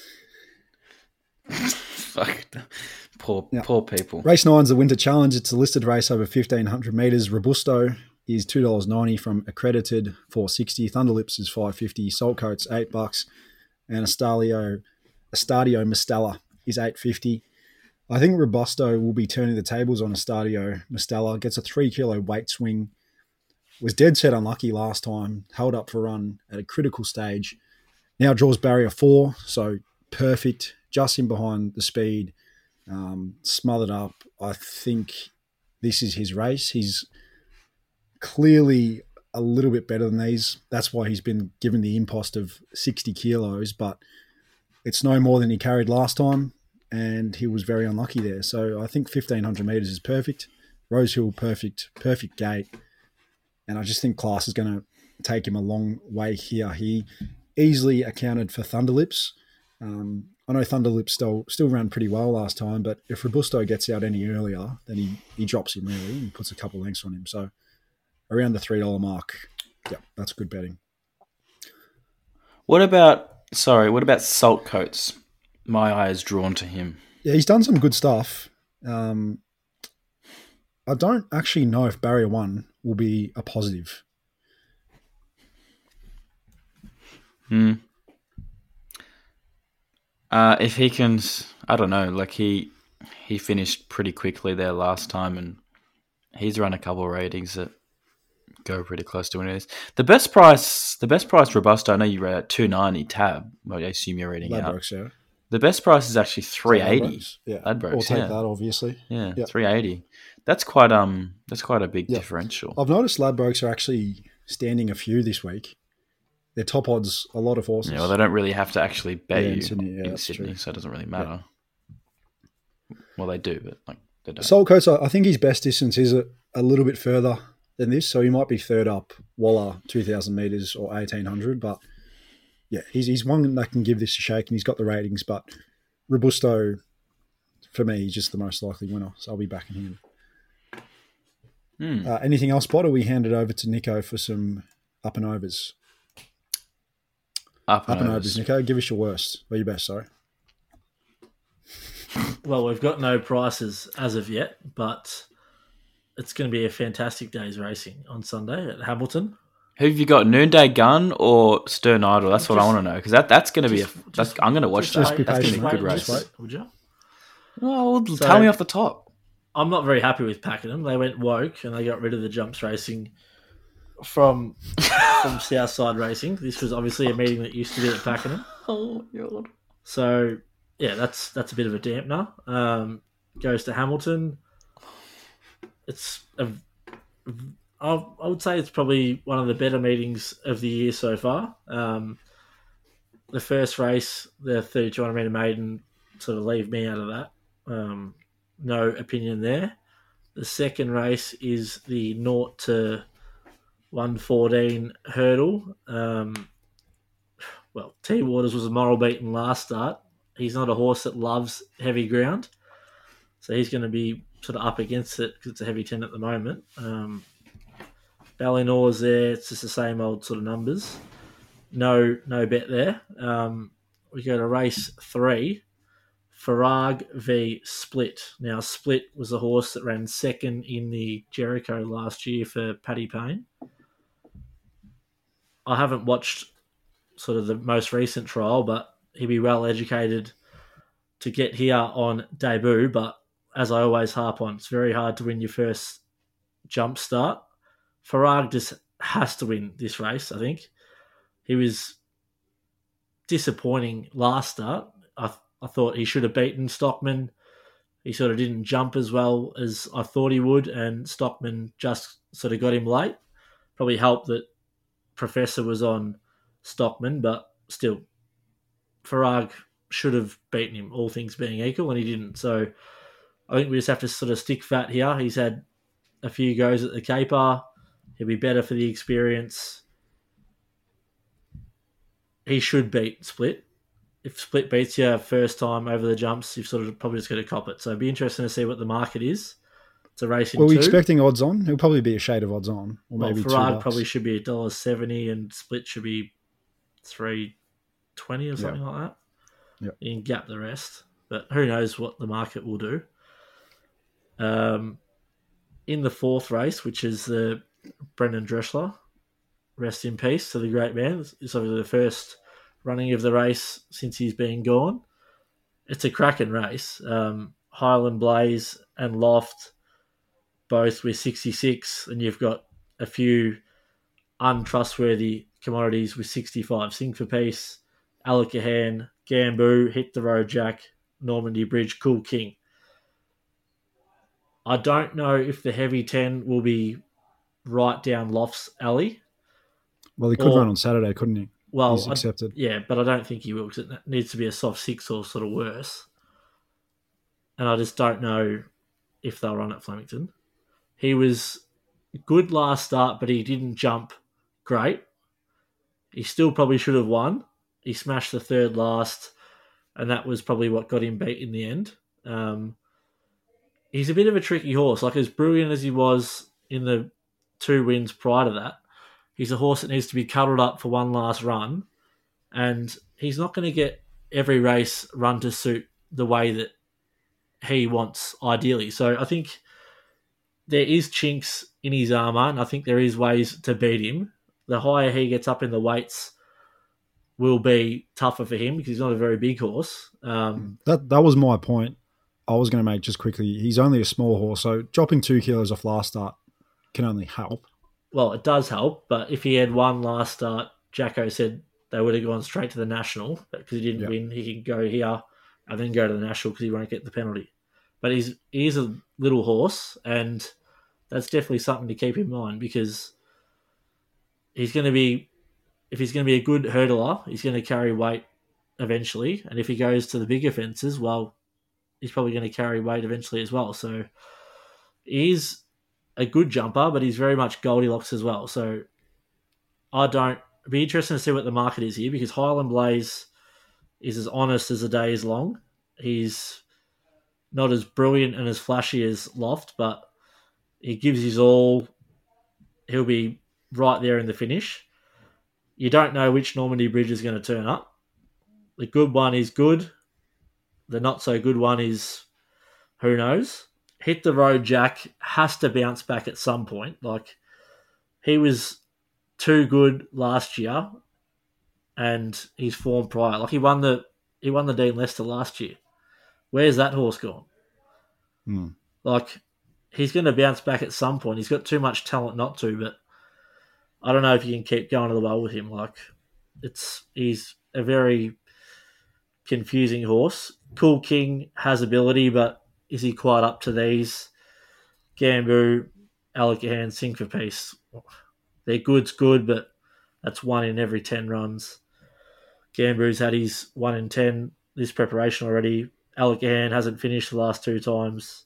Fuck. Poor, Yeah. poor people. Race nine's the Winter Challenge. It's a listed race over fifteen hundred metres. Robusto is two dollars ninety from accredited four sixty. Thunderlips is five fifty. Saltcoats eight bucks, and Estalio Estadio Mistella is eight fifty. I think Robusto will be turning the tables on Estadio Mistella. Gets a three kilo weight swing. Was dead set unlucky last time. Held up for run at a critical stage. Now draws barrier four, so perfect. Just in behind the speed. Um, smothered up. I think this is his race. He's clearly a little bit better than these. That's why he's been given the impost of sixty kilos, but it's no more than he carried last time, and he was very unlucky there. So I think fifteen hundred metres is perfect. Rosehill, perfect, perfect gate. And I just think class is going to take him a long way here. He easily accounted for Thunderlips. Um, I know Thunderlips still still ran pretty well last time, but if Robusto gets out any earlier, then he, he drops him really and puts a couple of lengths on him. So around the three dollars mark, yeah, that's good betting. What about? Sorry. What about Saltcoats? My eye is drawn to him. Yeah, he's done some good stuff. Um, I don't actually know if barrier one will be a positive. Hmm. Uh, if he can, I don't know. Like he, he finished pretty quickly there last time, and he's run a couple of ratings that go pretty close to what it is. The best price, the best price Robusto. I know you read at two ninety tab. Well, I assume you're reading out. Ladbrokes, yeah. The best price is actually three eighty. Ladbrokes, yeah. Ladbrokes, We'll take yeah. that, obviously. Yeah, Yep. three eighty. That's quite um. That's quite a big Yep. differential. I've noticed Ladbrokes are actually standing a few this week. They're top odds, a lot of horses. Yeah, well, they don't really have to actually bet Yeah, in you Sydney, yeah, in that's Sydney, true. so it doesn't really matter. Well, they do, but like they don't. Saltcoats, I I think his best distance is a, a little bit further than this, so he might be third up, Waller, two thousand metres or eighteen hundred, but yeah, he's, he's one that can give this a shake, and he's got the ratings, but Robusto, for me, he's just the most likely winner, so I'll be backing him. Hmm. Uh, anything else, Bot, or we hand it over to Nico for some up and overs? Up and, Up and overs. overs, Nico. Give us your worst, or your best, sorry. Well, we've got no prices as of yet, but it's going to be a fantastic day's racing on Sunday at Hamilton. Who have you got, Noonday Gun or Stern Idol? That's what I Just- want to know because that, that's going to be a. Just- That's, just- I'm going to watch just that. be That's going to patient, be a good mate. race. Just wait. Would you? Oh, well, So- tell me off the top. I'm not very happy with Pakenham. They went woke and they got rid of the jumps racing from from Southside Racing. This was obviously a meeting that used to be at Pakenham. Oh God. So yeah, that's that's a bit of a dampener. Um, goes to Hamilton. It's a, I I would say it's probably one of the better meetings of the year so far. Um, the first race, the thirty-two hundred metre maiden, sort of leave me out of that. Um, no opinion there. The second race is the naught to one fourteen hurdle. Um, well, T Waters was a moral beaten last start. He's not a horse that loves heavy ground, so he's going to be sort of up against it because it's a heavy ten at the moment. Um, Ballinore's there; it's just the same old sort of numbers. No, no bet there. Um, we go to race three, Farag v Split. Now, Split was a horse that ran second in the Jericho last year for Paddy Payne. I haven't watched sort of the most recent trial, but he'd be well educated to get here on debut. But as I always harp on, it's very hard to win your first jump start. Farag just has to win this race, I think. He was disappointing last start. I, I thought he should have beaten Stockman. He sort of didn't jump as well as I thought he would, and Stockman just sort of got him late. Probably helped that Professor was on Stockman, but still, Farag should have beaten him, all things being equal, and he didn't. So I think we just have to sort of stick fat here. He's had a few goes at the caper. He'll be better for the experience. He should beat Split. If Split beats you first time over the jumps, you've sort of probably just got to cop it. So it'd be interesting to see what the market is. It's a race in Were we two. expecting odds on? He'll probably be a shade of odds on. Or Well, maybe two Farag bucks. probably should be one dollar seventy and Split should be three twenty or something like that. Yep. You can gap the rest. But who knows what the market will do. Um, in the fourth race, which is the Brendan Dressler, rest in peace to the great man. It's obviously the first running of the race since he's been gone. It's a cracking race. Um, Highland Blaze and Loft both with sixty-six, and you've got a few untrustworthy commodities with sixty-five. Sing for Peace, Alakahan, Gamboo, Hit the Road Jack, Normandy Bridge, Cool King. I don't know if the heavy ten will be right down Loft's alley. Well, he could or- run on Saturday, couldn't he? Well, He's I- accepted. yeah, but I don't think he will because it needs to be a soft six or sort of worse. And I just don't know if they'll run at Flemington. He was good last start, but he didn't jump great. He still probably should have won. He smashed the third last, and that was probably what got him beat in the end. Um, he's a bit of a tricky horse. Like, as brilliant as he was in the two wins prior to that, he's a horse that needs to be cuddled up for one last run, and he's not going to get every race run to suit the way that he wants, ideally. So I think there is chinks in his armour, and I think there is ways to beat him. The higher he gets up in the weights will be tougher for him because he's not a very big horse. Um, That that was my point. I was going to make just quickly. He's only a small horse, so dropping two kilos off last start can only help. well, it does help, but if he had one last start, Jacko said they would have gone straight to the National, but because he didn't Yeah. win, he can go here and then go to the National because he won't get the penalty. But he's he's a little horse, and that's definitely something to keep in mind because he's going to be, if he's going to be a good hurdler, he's going to carry weight eventually, and if he goes to the bigger fences, well, he's probably going to carry weight eventually as well. So he's a good jumper, but he's very much Goldilocks as well. So I don't, it'd be interesting to see what the market is here because Highland Blaze is as honest as the day is long. He's not as brilliant and as flashy as Loft, but he gives his all. He'll be right there in the finish. You don't know which Normandy Bridge is going to turn up. The good one is good. The not so good one is who knows. Hit the Road Jack has to bounce back at some point. Like, he was too good last year, and his form prior. Like, he won the he won the Dean Lester last year. Where's that horse gone? Hmm. Like, he's going to bounce back at some point. He's got too much talent not to, but I don't know if you can keep going to the well with him. Like, it's he's a very confusing horse. Cool King has ability, but is he quite up to these? Gamboo, Alakahan, Sing for Peace. Their good's good, but that's one in every ten runs. Gamboo's had his one in ten this preparation already. Alakahan hasn't finished the last two times.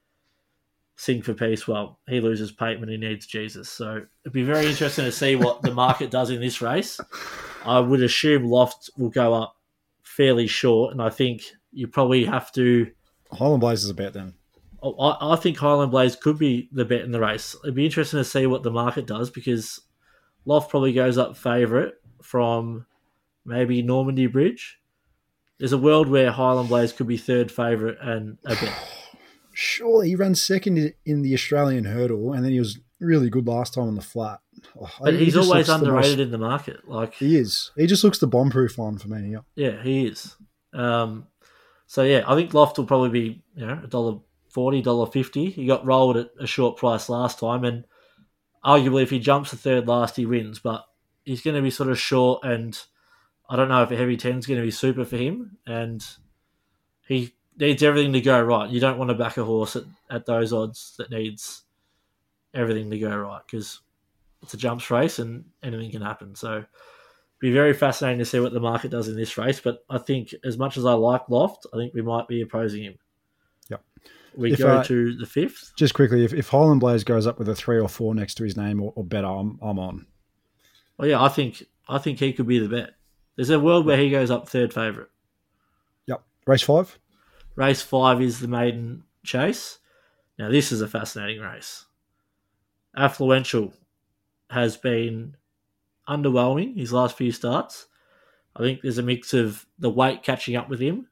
Sing for Peace, well, he loses Pateman, he needs Jesus. So it'd be very interesting to see what the market does in this race. I would assume Loft will go up fairly short, and I think you probably have to... Highland Blaze is a bet then. I, I think Highland Blaze could be the bet in the race. It'd be interesting to see what the market does because Loft probably goes up favourite from maybe Normandy Bridge, There's a world where Highland Blaze could be third favourite and a bet. Sure, he ran second in the Australian hurdle, and then he was really good last time on the flat. Oh, But he he's just always looks the underrated most- in the market. Like He is. He just looks the bomb-proof one for me. Yeah. Yeah, he is. Um, so yeah, I think Loft will probably be you know a dollar forty, dollar fifty. He got rolled at a short price last time, and arguably if he jumps to third last, he wins. But he's going to be sort of short, and I don't know if a heavy ten is going to be super for him. And he needs everything to go right. You don't want to back a horse at, at those odds that needs everything to go right because it's a jumps race and anything can happen. So. Be very fascinating to see what the market does in this race, but I think as much as I like Loft, I think we might be opposing him. Yep. We If, go uh, to the fifth. Just quickly, if, if Highland Blaze goes up with a three or four next to his name or, or better, I'm, I'm on. Well, yeah, I think I think he could be the bet. There's a world where he goes up third favourite. Yep. Race five? Race five is the maiden chase. Now, this is a fascinating race. Affluential has been underwhelming his last few starts. I think there's a mix of the weight catching up with him,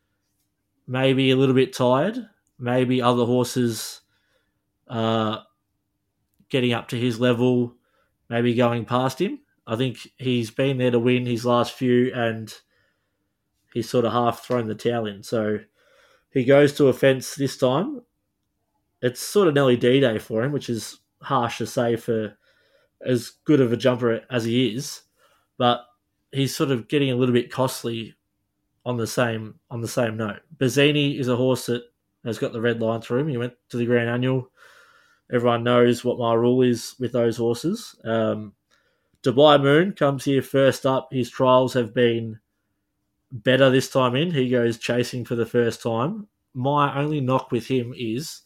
maybe a little bit tired, maybe other horses uh, getting up to his level, maybe going past him. I think he's been there to win his last few and he's sort of half thrown the towel in. So he goes to a fence this time. It's sort of Nelly D-Day for him, which is harsh to say for as good of a jumper as he is, but he's sort of getting a little bit costly on the same on the same note. Bazzini is a horse that has got the red line through him. He went to the Grand Annual. Everyone knows what my rule is with those horses. Um, Dubai Moon comes here first up. His trials have been better this time in. He goes chasing for the first time. My only knock with him is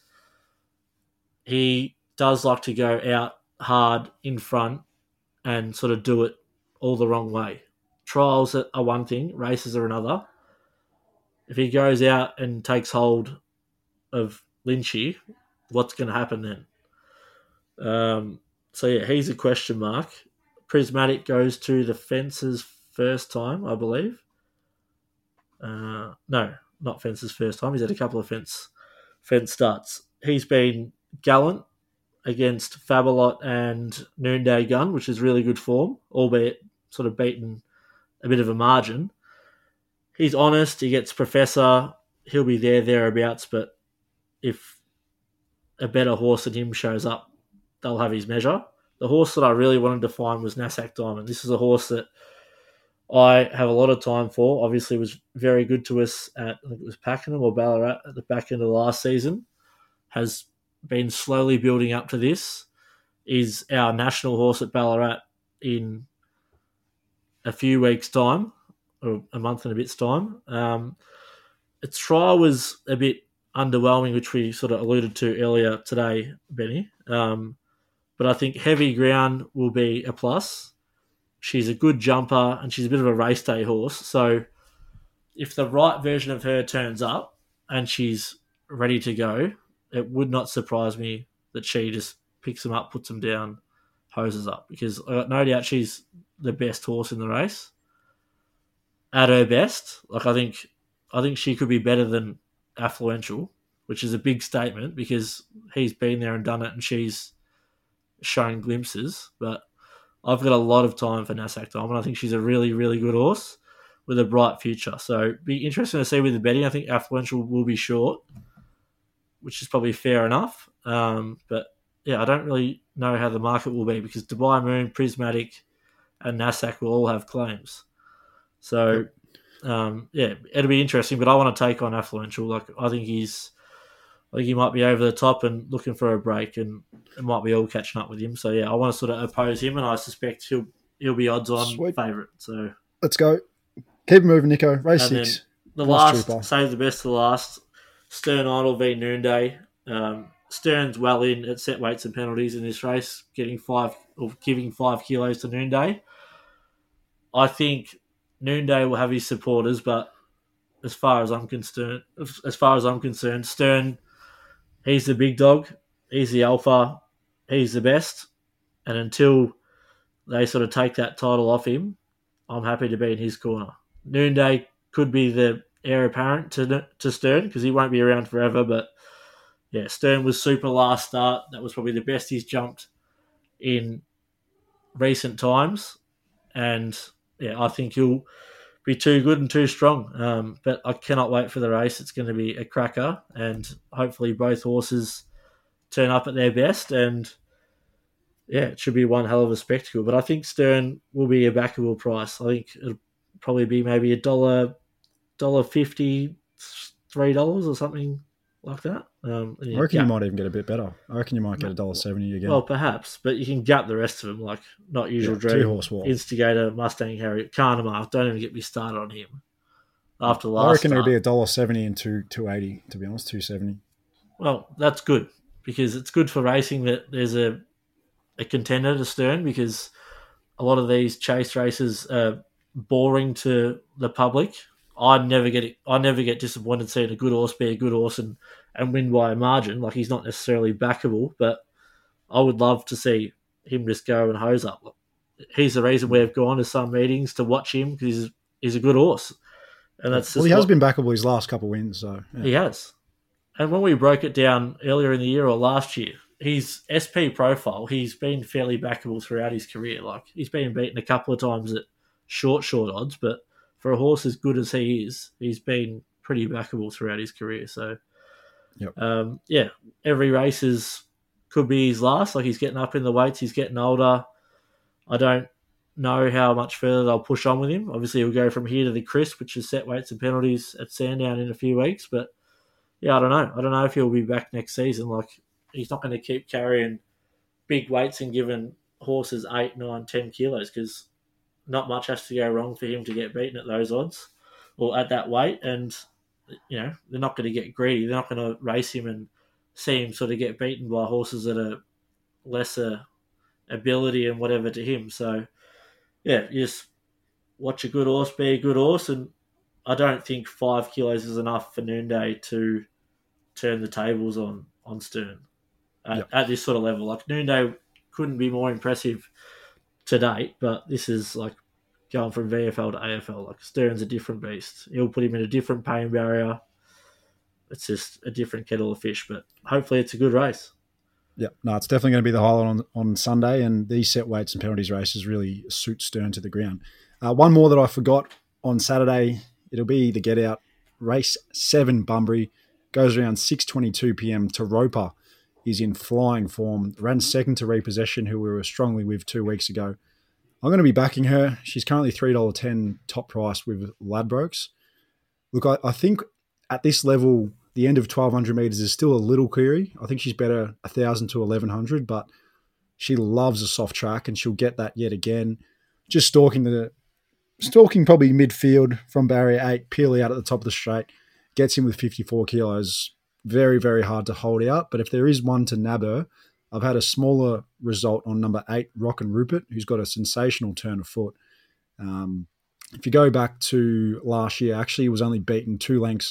he does like to go out hard in front and sort of do it all the wrong way. Trials are one thing, races are another. If he goes out and takes hold of Lynchy, what's going to happen then? Um, so yeah, he's a question mark. Prismatic goes to the fences first time, I believe. Uh, no, not fences first time. He's had a couple of fence fence starts. He's been gallant against Fabalot and Noonday Gun, which is really good form, albeit sort of beaten a bit of a margin. He's honest. He gets Professor. He'll be there, thereabouts, but if a better horse than him shows up, they'll have his measure. The horse that I really wanted to find was Nassac Diamond. This is a horse that I have a lot of time for. Obviously, was very good to us at, I think it was Pakenham or Ballarat at the back end of the last season. Has been slowly building up to this. Is our national horse at Ballarat in a few weeks' time, or a month and a bit's time. Um, its trial was a bit underwhelming, which we sort of alluded to earlier today, Benny. Um, but I think heavy ground will be a plus. She's a good jumper and she's a bit of a race day horse. So if the right version of her turns up and she's ready to go, it would not surprise me that she just picks them up, puts them down, hoses up. Because I got no doubt she's the best horse in the race. At her best, like I think, I think she could be better than Affluential, which is a big statement because he's been there and done it, and she's shown glimpses. But I've got a lot of time for Nassac Diamond. I think she's a really, really good horse with a bright future. So be interesting to see with the betting. I think Affluential will be short, which is probably fair enough. Um, but yeah, I don't really know how the market will be because Dubai Moon, Prismatic, and Nassac will all have claims. So um, yeah, it'll be interesting. But I want to take on Affluential. Like I think he's, I think he might be over the top and looking for a break, and it might be all catching up with him. So yeah, I want to sort of oppose him, and I suspect he'll he'll be odds on Sweet. favourite. So Let's go. Keep it moving, Nico. Race and then six. the Lost last, Trooper. save the best to the last. Stern Idol v Noonday. Um, Stern's well in at set weights and penalties in this race, getting five or giving five kilos to Noonday. I think Noonday will have his supporters, but as far as I'm concerned, as far as I'm concerned, Stern, he's the big dog, he's the alpha, he's the best, and until they sort of take that title off him, I'm happy to be in his corner. Noonday could be the heir apparent to to Stern because he won't be around forever. But yeah, Stern was super last start. That was probably the best he's jumped in recent times, and yeah, I think he'll be too good and too strong. Um, but I cannot wait for the race. It's going to be a cracker, and hopefully both horses turn up at their best. And yeah, it should be one hell of a spectacle. But I think Stern will be a backable price. I think it'll probably be maybe a dollar, dollar fifty, three dollars or something like that. Um, and I you reckon gap- you might even get a bit better. I reckon you might get a dollar seventy again. Well, perhaps, but you can gap the rest of them, like Not Usual Yeah, Dream, two-horse wall. Instigator, Mustang Harriet, Carnamar. Don't even get me started on him. After last I reckon it'll start. be a dollar seventy and two two eighty. To be honest, two seventy. Well, that's good because it's good for racing that there's a a contender to Stern because a lot of these chase races are boring to the public. I never get I never get disappointed seeing a good horse be a good horse and, and win by a margin. Like he's not necessarily backable, but I would love to see him just go and hose up. He's the reason we've gone to some meetings to watch him because he's, he's a good horse, and that's Well, just he has what- been backable his last couple of wins, so yeah. He has. And when we broke it down earlier in the year or last year, his S P profile, he's been fairly backable throughout his career. Like he's been beaten a couple of times at short, short odds, but for a horse as good as he is, he's been pretty backable throughout his career. So, Yep. um, yeah, every race is could be his last. Like he's getting up in the weights, he's getting older. I don't know how much further they'll push on with him. Obviously, he'll go from here to the crisp, which is set weights and penalties at Sandown in a few weeks. But yeah, I don't know. I don't know if he'll be back next season. Like he's not going to keep carrying big weights and giving horses eight, nine, ten kilos because not much has to go wrong for him to get beaten at those odds or at that weight. And you know they're not going to get greedy. They're not going to race him and see him sort of get beaten by horses that are lesser ability and whatever to him. So yeah, you just watch a good horse be a good horse, and I don't think five kilos is enough for Noonday to turn the tables on on Stern at, Yep. at this sort of level. Like Noonday couldn't be more impressive to date, but this is like going from V F L to A F L. Like Stern's a different beast. He'll put him in a different pain barrier. It's just a different kettle of fish, but hopefully it's a good race. Yeah, no, it's definitely going to be the highlight on on Sunday, and these set weights and penalties races really suit Stern to the ground. Uh, one more that I forgot on Saturday, it'll be the Get Out race seven. Bunbury goes around six twenty-two p.m. to Roper. He's in flying form. Ran second to Repossession, who we were strongly with two weeks ago. I'm going to be backing her. She's currently three dollars ten top price with Ladbrokes. Look, I, I think at this level, the end of twelve hundred metres is still a little query. I think she's better one thousand to eleven hundred, but she loves a soft track and she'll get that yet again. Just stalking the, stalking probably midfield from barrier eight, purely out at the top of the straight, gets him with fifty-four kilos. Very, very hard to hold out. But if there is one to nab her, I've had a smaller result on number eight, Rock and Rupert, who's got a sensational turn of foot. Um, if you go back to last year, actually he was only beaten two lengths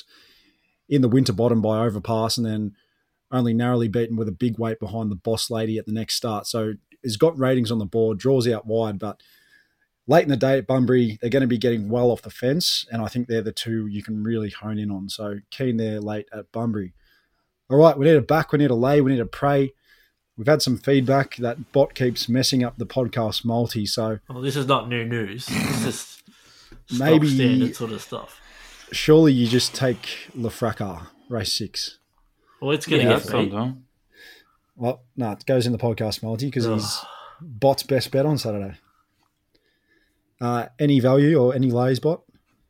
in the winter bottom by Overpass, and then only narrowly beaten with a big weight behind the Boss Lady at the next start. So he's got ratings on the board, draws out wide, but late in the day at Bunbury, they're going to be getting well off the fence, and I think they're the two you can really hone in on. So keen there late at Bunbury. All right, we need a back, we need a lay, we need a pray. We've had some feedback that bot keeps messing up the podcast multi, so Well, this is not new news. It's just stock Maybe- standard sort of stuff. surely you just take Lafraca, race six. Well, it's going to Yeah, get that's what I'm beat. doing. Well, no, it goes in the podcast multi because he's bot's best bet on Saturday. Uh, any value or any lays, bot?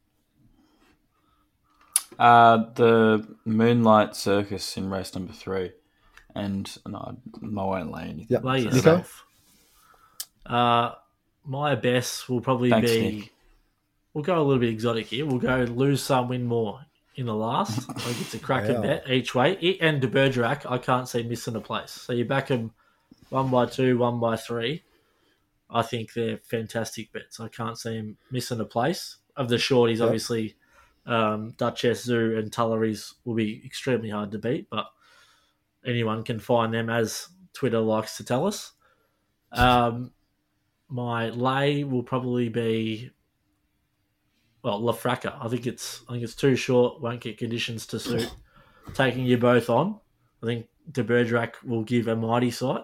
Uh, the Moonlight Circus in race number three. And no, I won't lay anything. Yep. Lay So- Nico? yourself. Uh, my best will probably Thanks, be. Nick. We'll go a little bit exotic here. We'll go lose some, win more in the last. Like it's a cracking Wow. bet each way. It and De Bergerac, I can't see missing a place. So you back them one by two, one by three. I think they're fantastic bets. I can't see him missing a place. Of the shorties, Yep. obviously, um, Duchess, Zoo, and Tulleries will be extremely hard to beat, but anyone can find them, as Twitter likes to tell us. Um, my lay will probably be. well, Lafraca. I think it's I think it's too short. Won't get conditions to suit taking you both on. I think De Bergerac will give a mighty sight.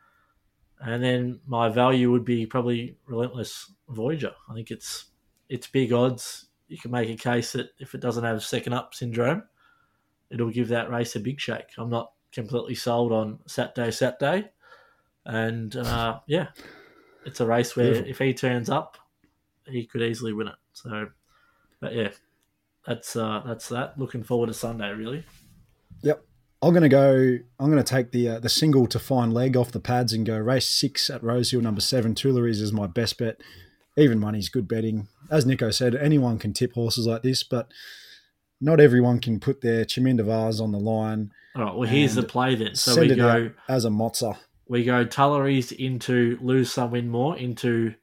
And then my value would be probably Relentless Voyager. I think it's it's big odds. You can make a case that if it doesn't have second up syndrome, it'll give that race a big shake. I'm not completely sold on Saturday, Saturday. And, uh, yeah, it's a race where Beautiful. if he turns up, he could easily win it. So, but, yeah, that's uh, that's that. Looking forward to Sunday, really. Yep. I'm going to go, I'm going to take the uh, the single to fine leg off the pads and go race six at Rosehill, number seven. Tuileries is my best bet. Even money's good betting. As Nico said, anyone can tip horses like this, but not everyone can put their Chimindavars on the line. All right, well, here's the and play then. So send we it go out as a mozza. we go Tuileries into Lose Some Win More into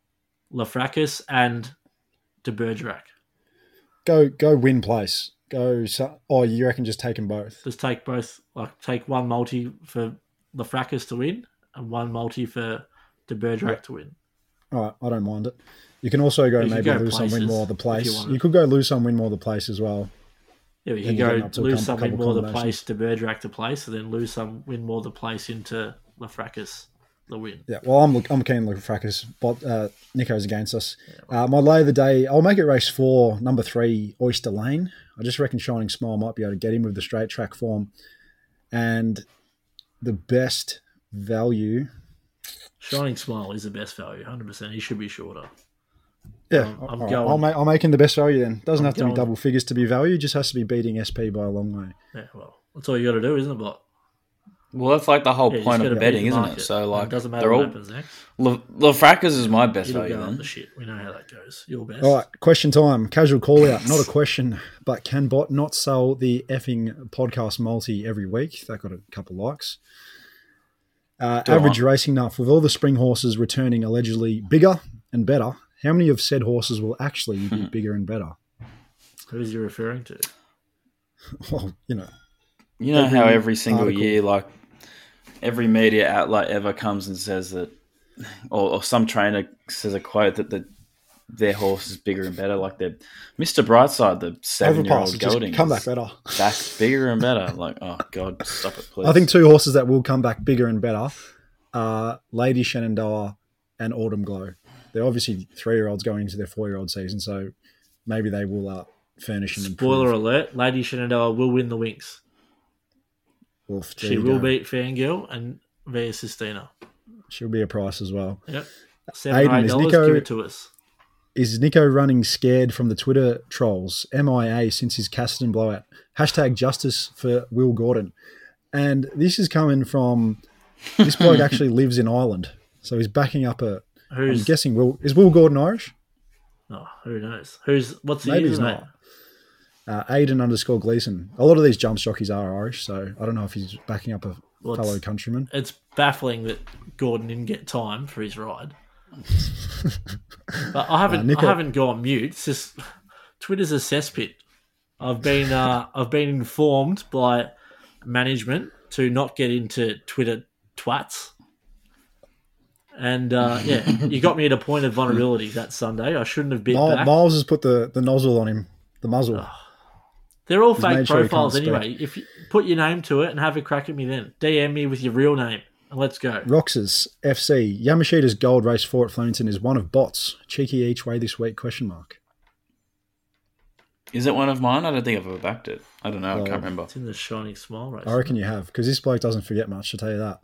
Lafracus and De Bergerac. Go, go win place. Go. So, oh, you reckon just take them both? Just take both, like take one multi for Lafracus to win and one multi for De Bergerac Yep. to win. All right, I don't mind it. You can also go You could maybe go lose some, win places more the if you place. wanted. You could go lose some, win more the place as well. Yeah, but you Then can you're go getting up to a Lose couple- Some Win couple More the combinations. place, De Bergerac to place, and then Lose Some Win More the place into Lafracus the win. Yeah, well, I'm I'm keen looking for fracas, but uh, Nico's against us. Uh, my lay of the day, I'll make it race four, number three, Oyster Lane. I just reckon Shining Smile might be able to get him with the straight track form. And the best value, Shining Smile is the best value, one hundred percent. He should be shorter. yeah, Um, I'm all right, going- I'll, make, I'll make him the best value then. Doesn't I'm have to going- be double figures to be value, just has to be beating S P by a long way. Yeah, well, that's all you got to do, isn't it, Bot? Well, that's like the whole Yeah, you point just of gotta beat betting, the isn't market. it? So, And like, it doesn't matter they're what all. happens next. La- Lafracas is my best It'll value go up then. the shit. We know how that goes. Your best. All right, question time. Casual call out. Not a question, but can Bot not sell the effing podcast multi every week? That got a couple likes. Uh, Go average on. racing enough. With all the spring horses returning allegedly bigger and better, how many of said horses will actually be bigger and better? Who's you referring to? Well, you know, You know how every every single article- year, like, every media outlet ever comes and says that, or, or some trainer says a quote that the, their horse is bigger and better. Like, they're Mister Brightside, the seven-year-old overpass. Just gelding, come back is better. back bigger and better. Like, oh, God, stop it, please. I think two horses that will come back bigger and better are Lady Shenandoah and Autumn Glow. They're obviously three-year-olds going into their four-year-old season, so maybe they will uh, furnish and improve. Spoiler alert: Lady Shenandoah will win the Winx. Well, there She you will go. beat Fangirl and Via Sistina. She'll be a price as well. Yep. Seven Aiden, or eight is dollars. Nico- Give it to us. Is Nico running scared from the Twitter trolls? M I A since his Cassidy blowout. Hashtag justice for Will Gordon. And this is coming from this bloke actually lives in Ireland, so he's backing up a. I'm Who's? guessing Will is Will Gordon Irish? Oh, who knows? Who's? What's the Maybe he's username? not. Uh, Aiden underscore Gleason. A lot of these jump jockeys are Irish, so I don't know if he's backing up a Well, fellow it's- countryman. It's baffling that Gordon didn't get time for his ride. But I haven't. Uh, Nico- I haven't gone mute. It's just Twitter's a cesspit. I've been. Uh, I've been informed by management to not get into Twitter twats. And uh, yeah, you got me at a point of vulnerability that Sunday. I shouldn't have bit Miles, back. Miles has put the, the nozzle on him, the muzzle. They're all He's fake made sure he profiles can't anyway. If you put your name to it and have a crack at me, then D M me with your real name and let's go. Roxas F C Yamashita's gold race four at Flemington is one of Bots. Cheeky each way this week? Question mark. Is it one of mine? I don't think I've ever backed it. I don't know. Well, I can't remember. It's in the Shining Smile race. I reckon you have, because this bloke doesn't forget much. To tell you that.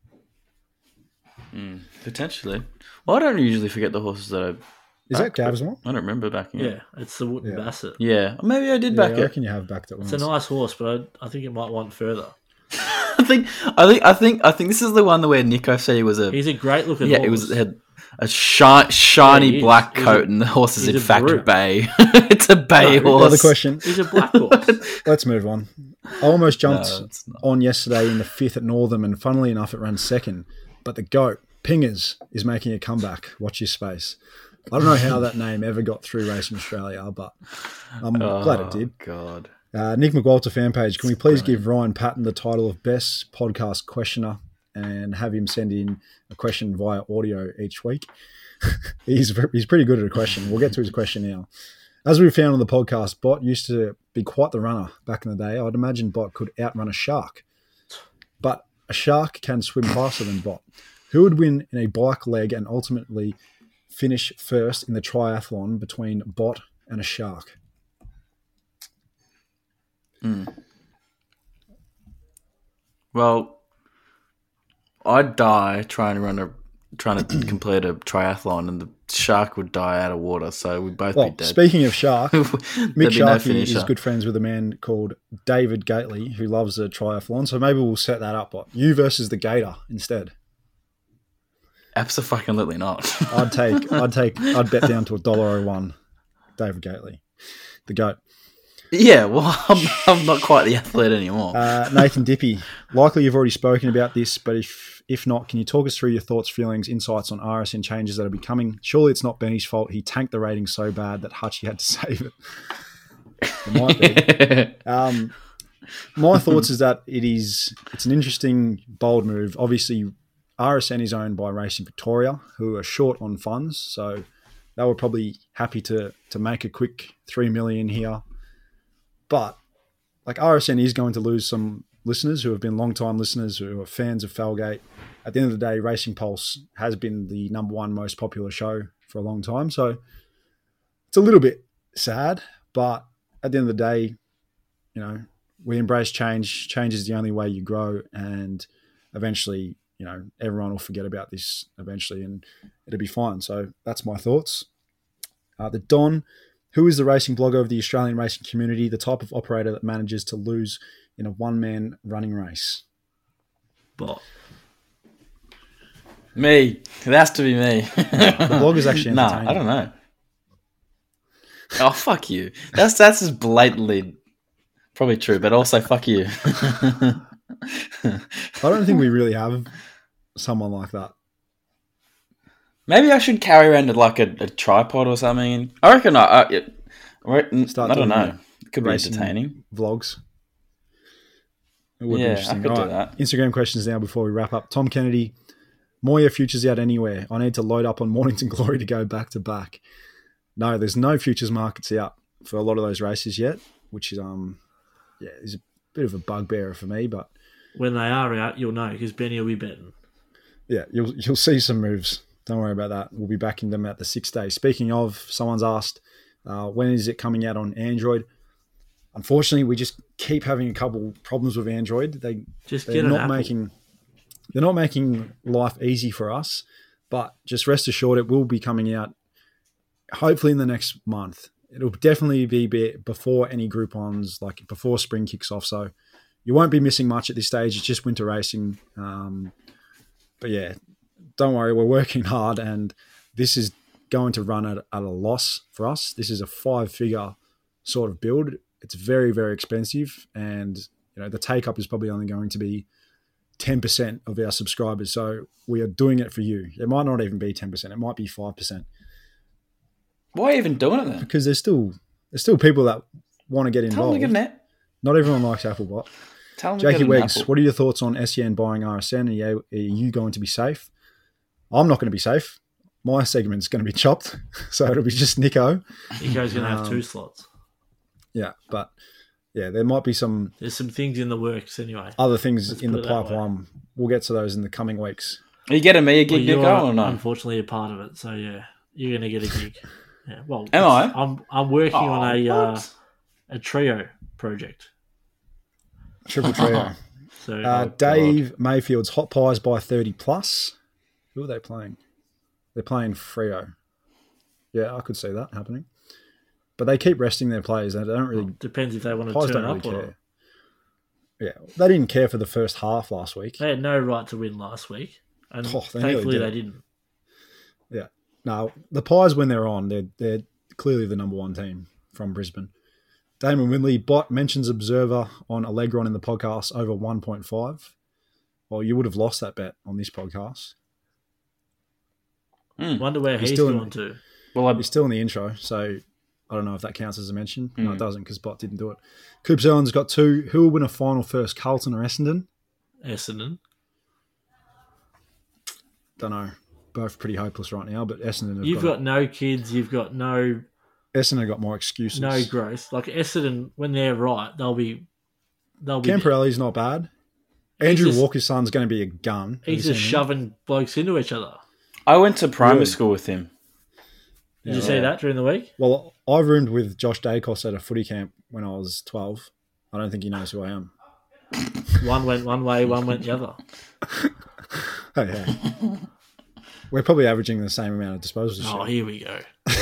Potentially. Well, I don't usually forget the horses that I. Is that backed, but Gav's one? I don't remember backing it. Yeah, it's the Wootton Yeah. Bassett. Yeah, maybe I did Yeah, back I it. reckon you have backed it once. It's a nice horse, but I, I think it might want further. I think, I think, I think, I think this is the one where Nico said he was a. He's a great looking yeah, horse. it was had a shi- shiny Yeah, he is. black He's coat, a- and the horse is he's in a fact a brute. bay. It's a bay No, horse. Another question. He's a black horse. Let's move on. I almost jumped No, it's not. on yesterday in the fifth at Northam, and funnily enough, it ran second. But the GOAT, Pingers, is making a comeback. Watch your space. I don't know how that name ever got through Racing Australia, but I'm glad it did. Oh, God. Uh, Nick McWalter fan page, can we please give Ryan Patton the title of Best Podcast Questioner and have him send in a question via audio each week? he's he's pretty good at a question. We'll get to his question now. As we found on the podcast, Bot used to be quite the runner back in the day. I'd imagine Bot could outrun a shark. But a shark can swim faster than Bot. Who would win in a bike leg and ultimately finish first in the triathlon between Bot and a shark? Mm. Well, I'd die trying to run a trying to complete a triathlon, and the shark would die out of water, so we'd both Well, be dead. speaking of shark, Mick There'd be no Sharkey is finisher. good friends with a man called David Gately who loves a triathlon. So maybe we'll set that up. Bot. You versus the Gator instead. Absolutely not. I'd take, I'd take, I'd bet down to a dollar oh one. David Gately, the goat. Yeah, well, I'm, I'm not quite the athlete anymore. Uh, Nathan Dippy, likely you've already spoken about this, but if if not, can you talk us through your thoughts, feelings, insights on R S N changes that are becoming? Surely it's not Benny's fault. He tanked the rating so bad that Hutchie had to save it. It might be. Um, my thoughts is that it is it's an interesting, bold move. Obviously, R S N is owned by Racing Victoria, who are short on funds, so they were probably happy to to make a quick three million here. But like R S N is going to lose some listeners who have been long-time listeners who are fans of Felgate. At the end of the day, Racing Pulse has been the number one most popular show for a long time. So it's a little bit sad, but at the end of the day, you know, we embrace change. Change is the only way you grow, and eventually, you know, everyone will forget about this eventually and it'll be fine. So that's my thoughts. Uh, the Don, who is the racing blogger of the Australian racing community, the type of operator that manages to lose in a one-man running race? But Me. It has to be me. The blog is actually Nah, entertaining. I don't know. Oh, fuck you. That's that's just blatantly probably true, but also fuck you. I don't think we really have someone like that. Maybe I should carry around like a, a tripod or something. I reckon I, I, it, I, reckon, Start I don't doing know. It could be racing entertaining. Vlogs. It would Yeah, I be interesting. could All do right, that. Instagram questions now before we wrap up. Tom Kennedy, Moya futures out anywhere. I need to load up on Mornington Glory to go back to back. No, there's no futures markets out for a lot of those races yet, which is um, yeah, is a bit of a bugbearer for me. But when they are out, you'll know because Benny will be betting. yeah, you'll you'll see some moves. Don't worry about that. We'll be backing them at the six days. Speaking of, someone's asked, uh, when is it coming out on Android? Unfortunately, we just keep having a couple problems with Android. They Just they're get an not Apple. making they're not making life easy for us. But just rest assured, it will be coming out hopefully in the next month. It'll definitely be be- before any Groupons, like before spring kicks off. So you won't be missing much at this stage. It's just winter racing. Um, but yeah, don't worry, we're working hard, and this is going to run at, at a loss for us. This is a five-figure sort of build. It's very, very expensive, and you know the take-up is probably only going to be ten percent of our subscribers. So we are doing it for you. It might not even be ten percent. It might be five percent. Why are you even doing it then? Because there's still there's still people that want to get Tell them involved. to get an app. Not everyone likes Applebot. Tell them to Jakey get an Weggs, Apple. what are your thoughts on S E N buying R S N? Are you, are you going to be safe? I'm not going to be safe. My segment's going to be chopped, so it'll be just Nico. Nico's going to have Um, two slots. Yeah, but yeah, there might be some There's some things in the works anyway. other things Let's in the put it that way. pipeline. We'll get to those in the coming weeks. Are you getting me a Well, gig, you're Nico, or no? unfortunately a part of it, so yeah, you're going to get a gig. Yeah, well, Am it's- I? I'm I'm working Oh, on a uh, what? a trio project. Triple trio. So Uh, Dave Mayfield's Hot Pies by thirty plus. Who are they playing? They're playing Freo. Yeah, I could see that happening. But they keep resting their players. They don't really. depends if they want to Pies turn don't up really or care. Yeah, they didn't care for the first half last week. they had no right to win last week, and Oh, they nearly thankfully did they it. didn't. Yeah. No, the Pies, when they're on, they're, they're clearly the number one team from Brisbane. Damon Winley, Bot mentions Observer on Allegron in the podcast over one point five. Well, you would have lost that bet on this podcast. Wonder where He's he's, still in- gone to. Well, I, He's still in the intro, so I don't know if that counts as a mention. No, Hmm. it doesn't because Bot didn't do it. Coops Owens got two. Who will win a final first, Carlton or Essendon? Essendon. Don't know. Both pretty hopeless right now, but Essendon have You've got, got no kids. You've got no Essendon got more excuses. No growth. Like Essendon, when they're right, they'll be. They'll be. Camporelli's not bad. Andrew just- Walker's son's going to be a gun. Have He's you just seen him? shoving blokes into each other. I went to primary Really? school with him. Did you see that during the week? Well, I roomed with Josh Dacos at a footy camp when I was twelve. I don't think he knows who I am. One went one way, one went the other. Hey, hey. We're probably averaging the same amount of disposals. Oh, shit. here we go.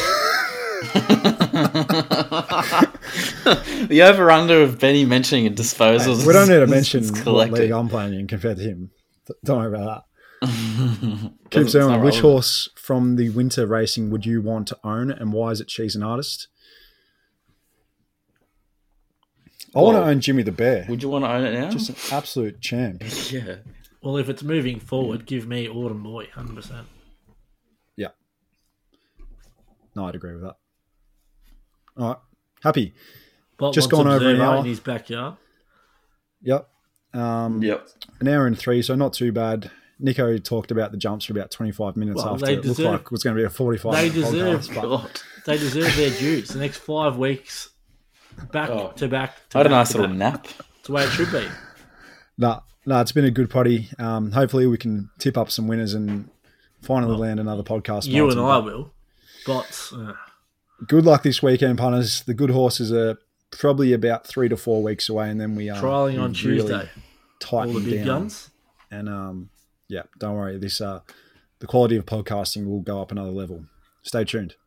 The over-under of Benny mentioning disposals. We don't need to is- mention is what collected. league I'm playing in compared to him. Don't worry about that. Keep It's saying, not which relevant. horse from the winter racing would you want to own, and why is it She's an Artist? I want to Well, own Jimmy the Bear. Would you want to own it now? Just an absolute champ. yeah. Well, if it's moving forward, give me Autumn Boy, one hundred percent. Yeah. No, I'd agree with that. All right. Happy. But Just wants gone over an Observer hour. in his backyard. Yep. Um, Yep. An hour and three, so not too bad. Nico talked about the jumps for about twenty-five minutes Well, after they it looked deserve- like it was going to be a forty-five They minute deserve- podcast. But God. They deserve their dues. The next five weeks, back Oh. to back. To I had a back nice to little back. nap. It's the way it should be. no, no, it's been a good potty. Um, hopefully we can tip up some winners and finally land another podcast. You and Martin. I will. But uh, Good luck this weekend, punters. The good horses are probably about three to four weeks away, and then we are trialing on really Tuesday. All tightening the big down. guns. And um, yeah, don't worry. This uh, the quality of podcasting will go up another level. Stay tuned.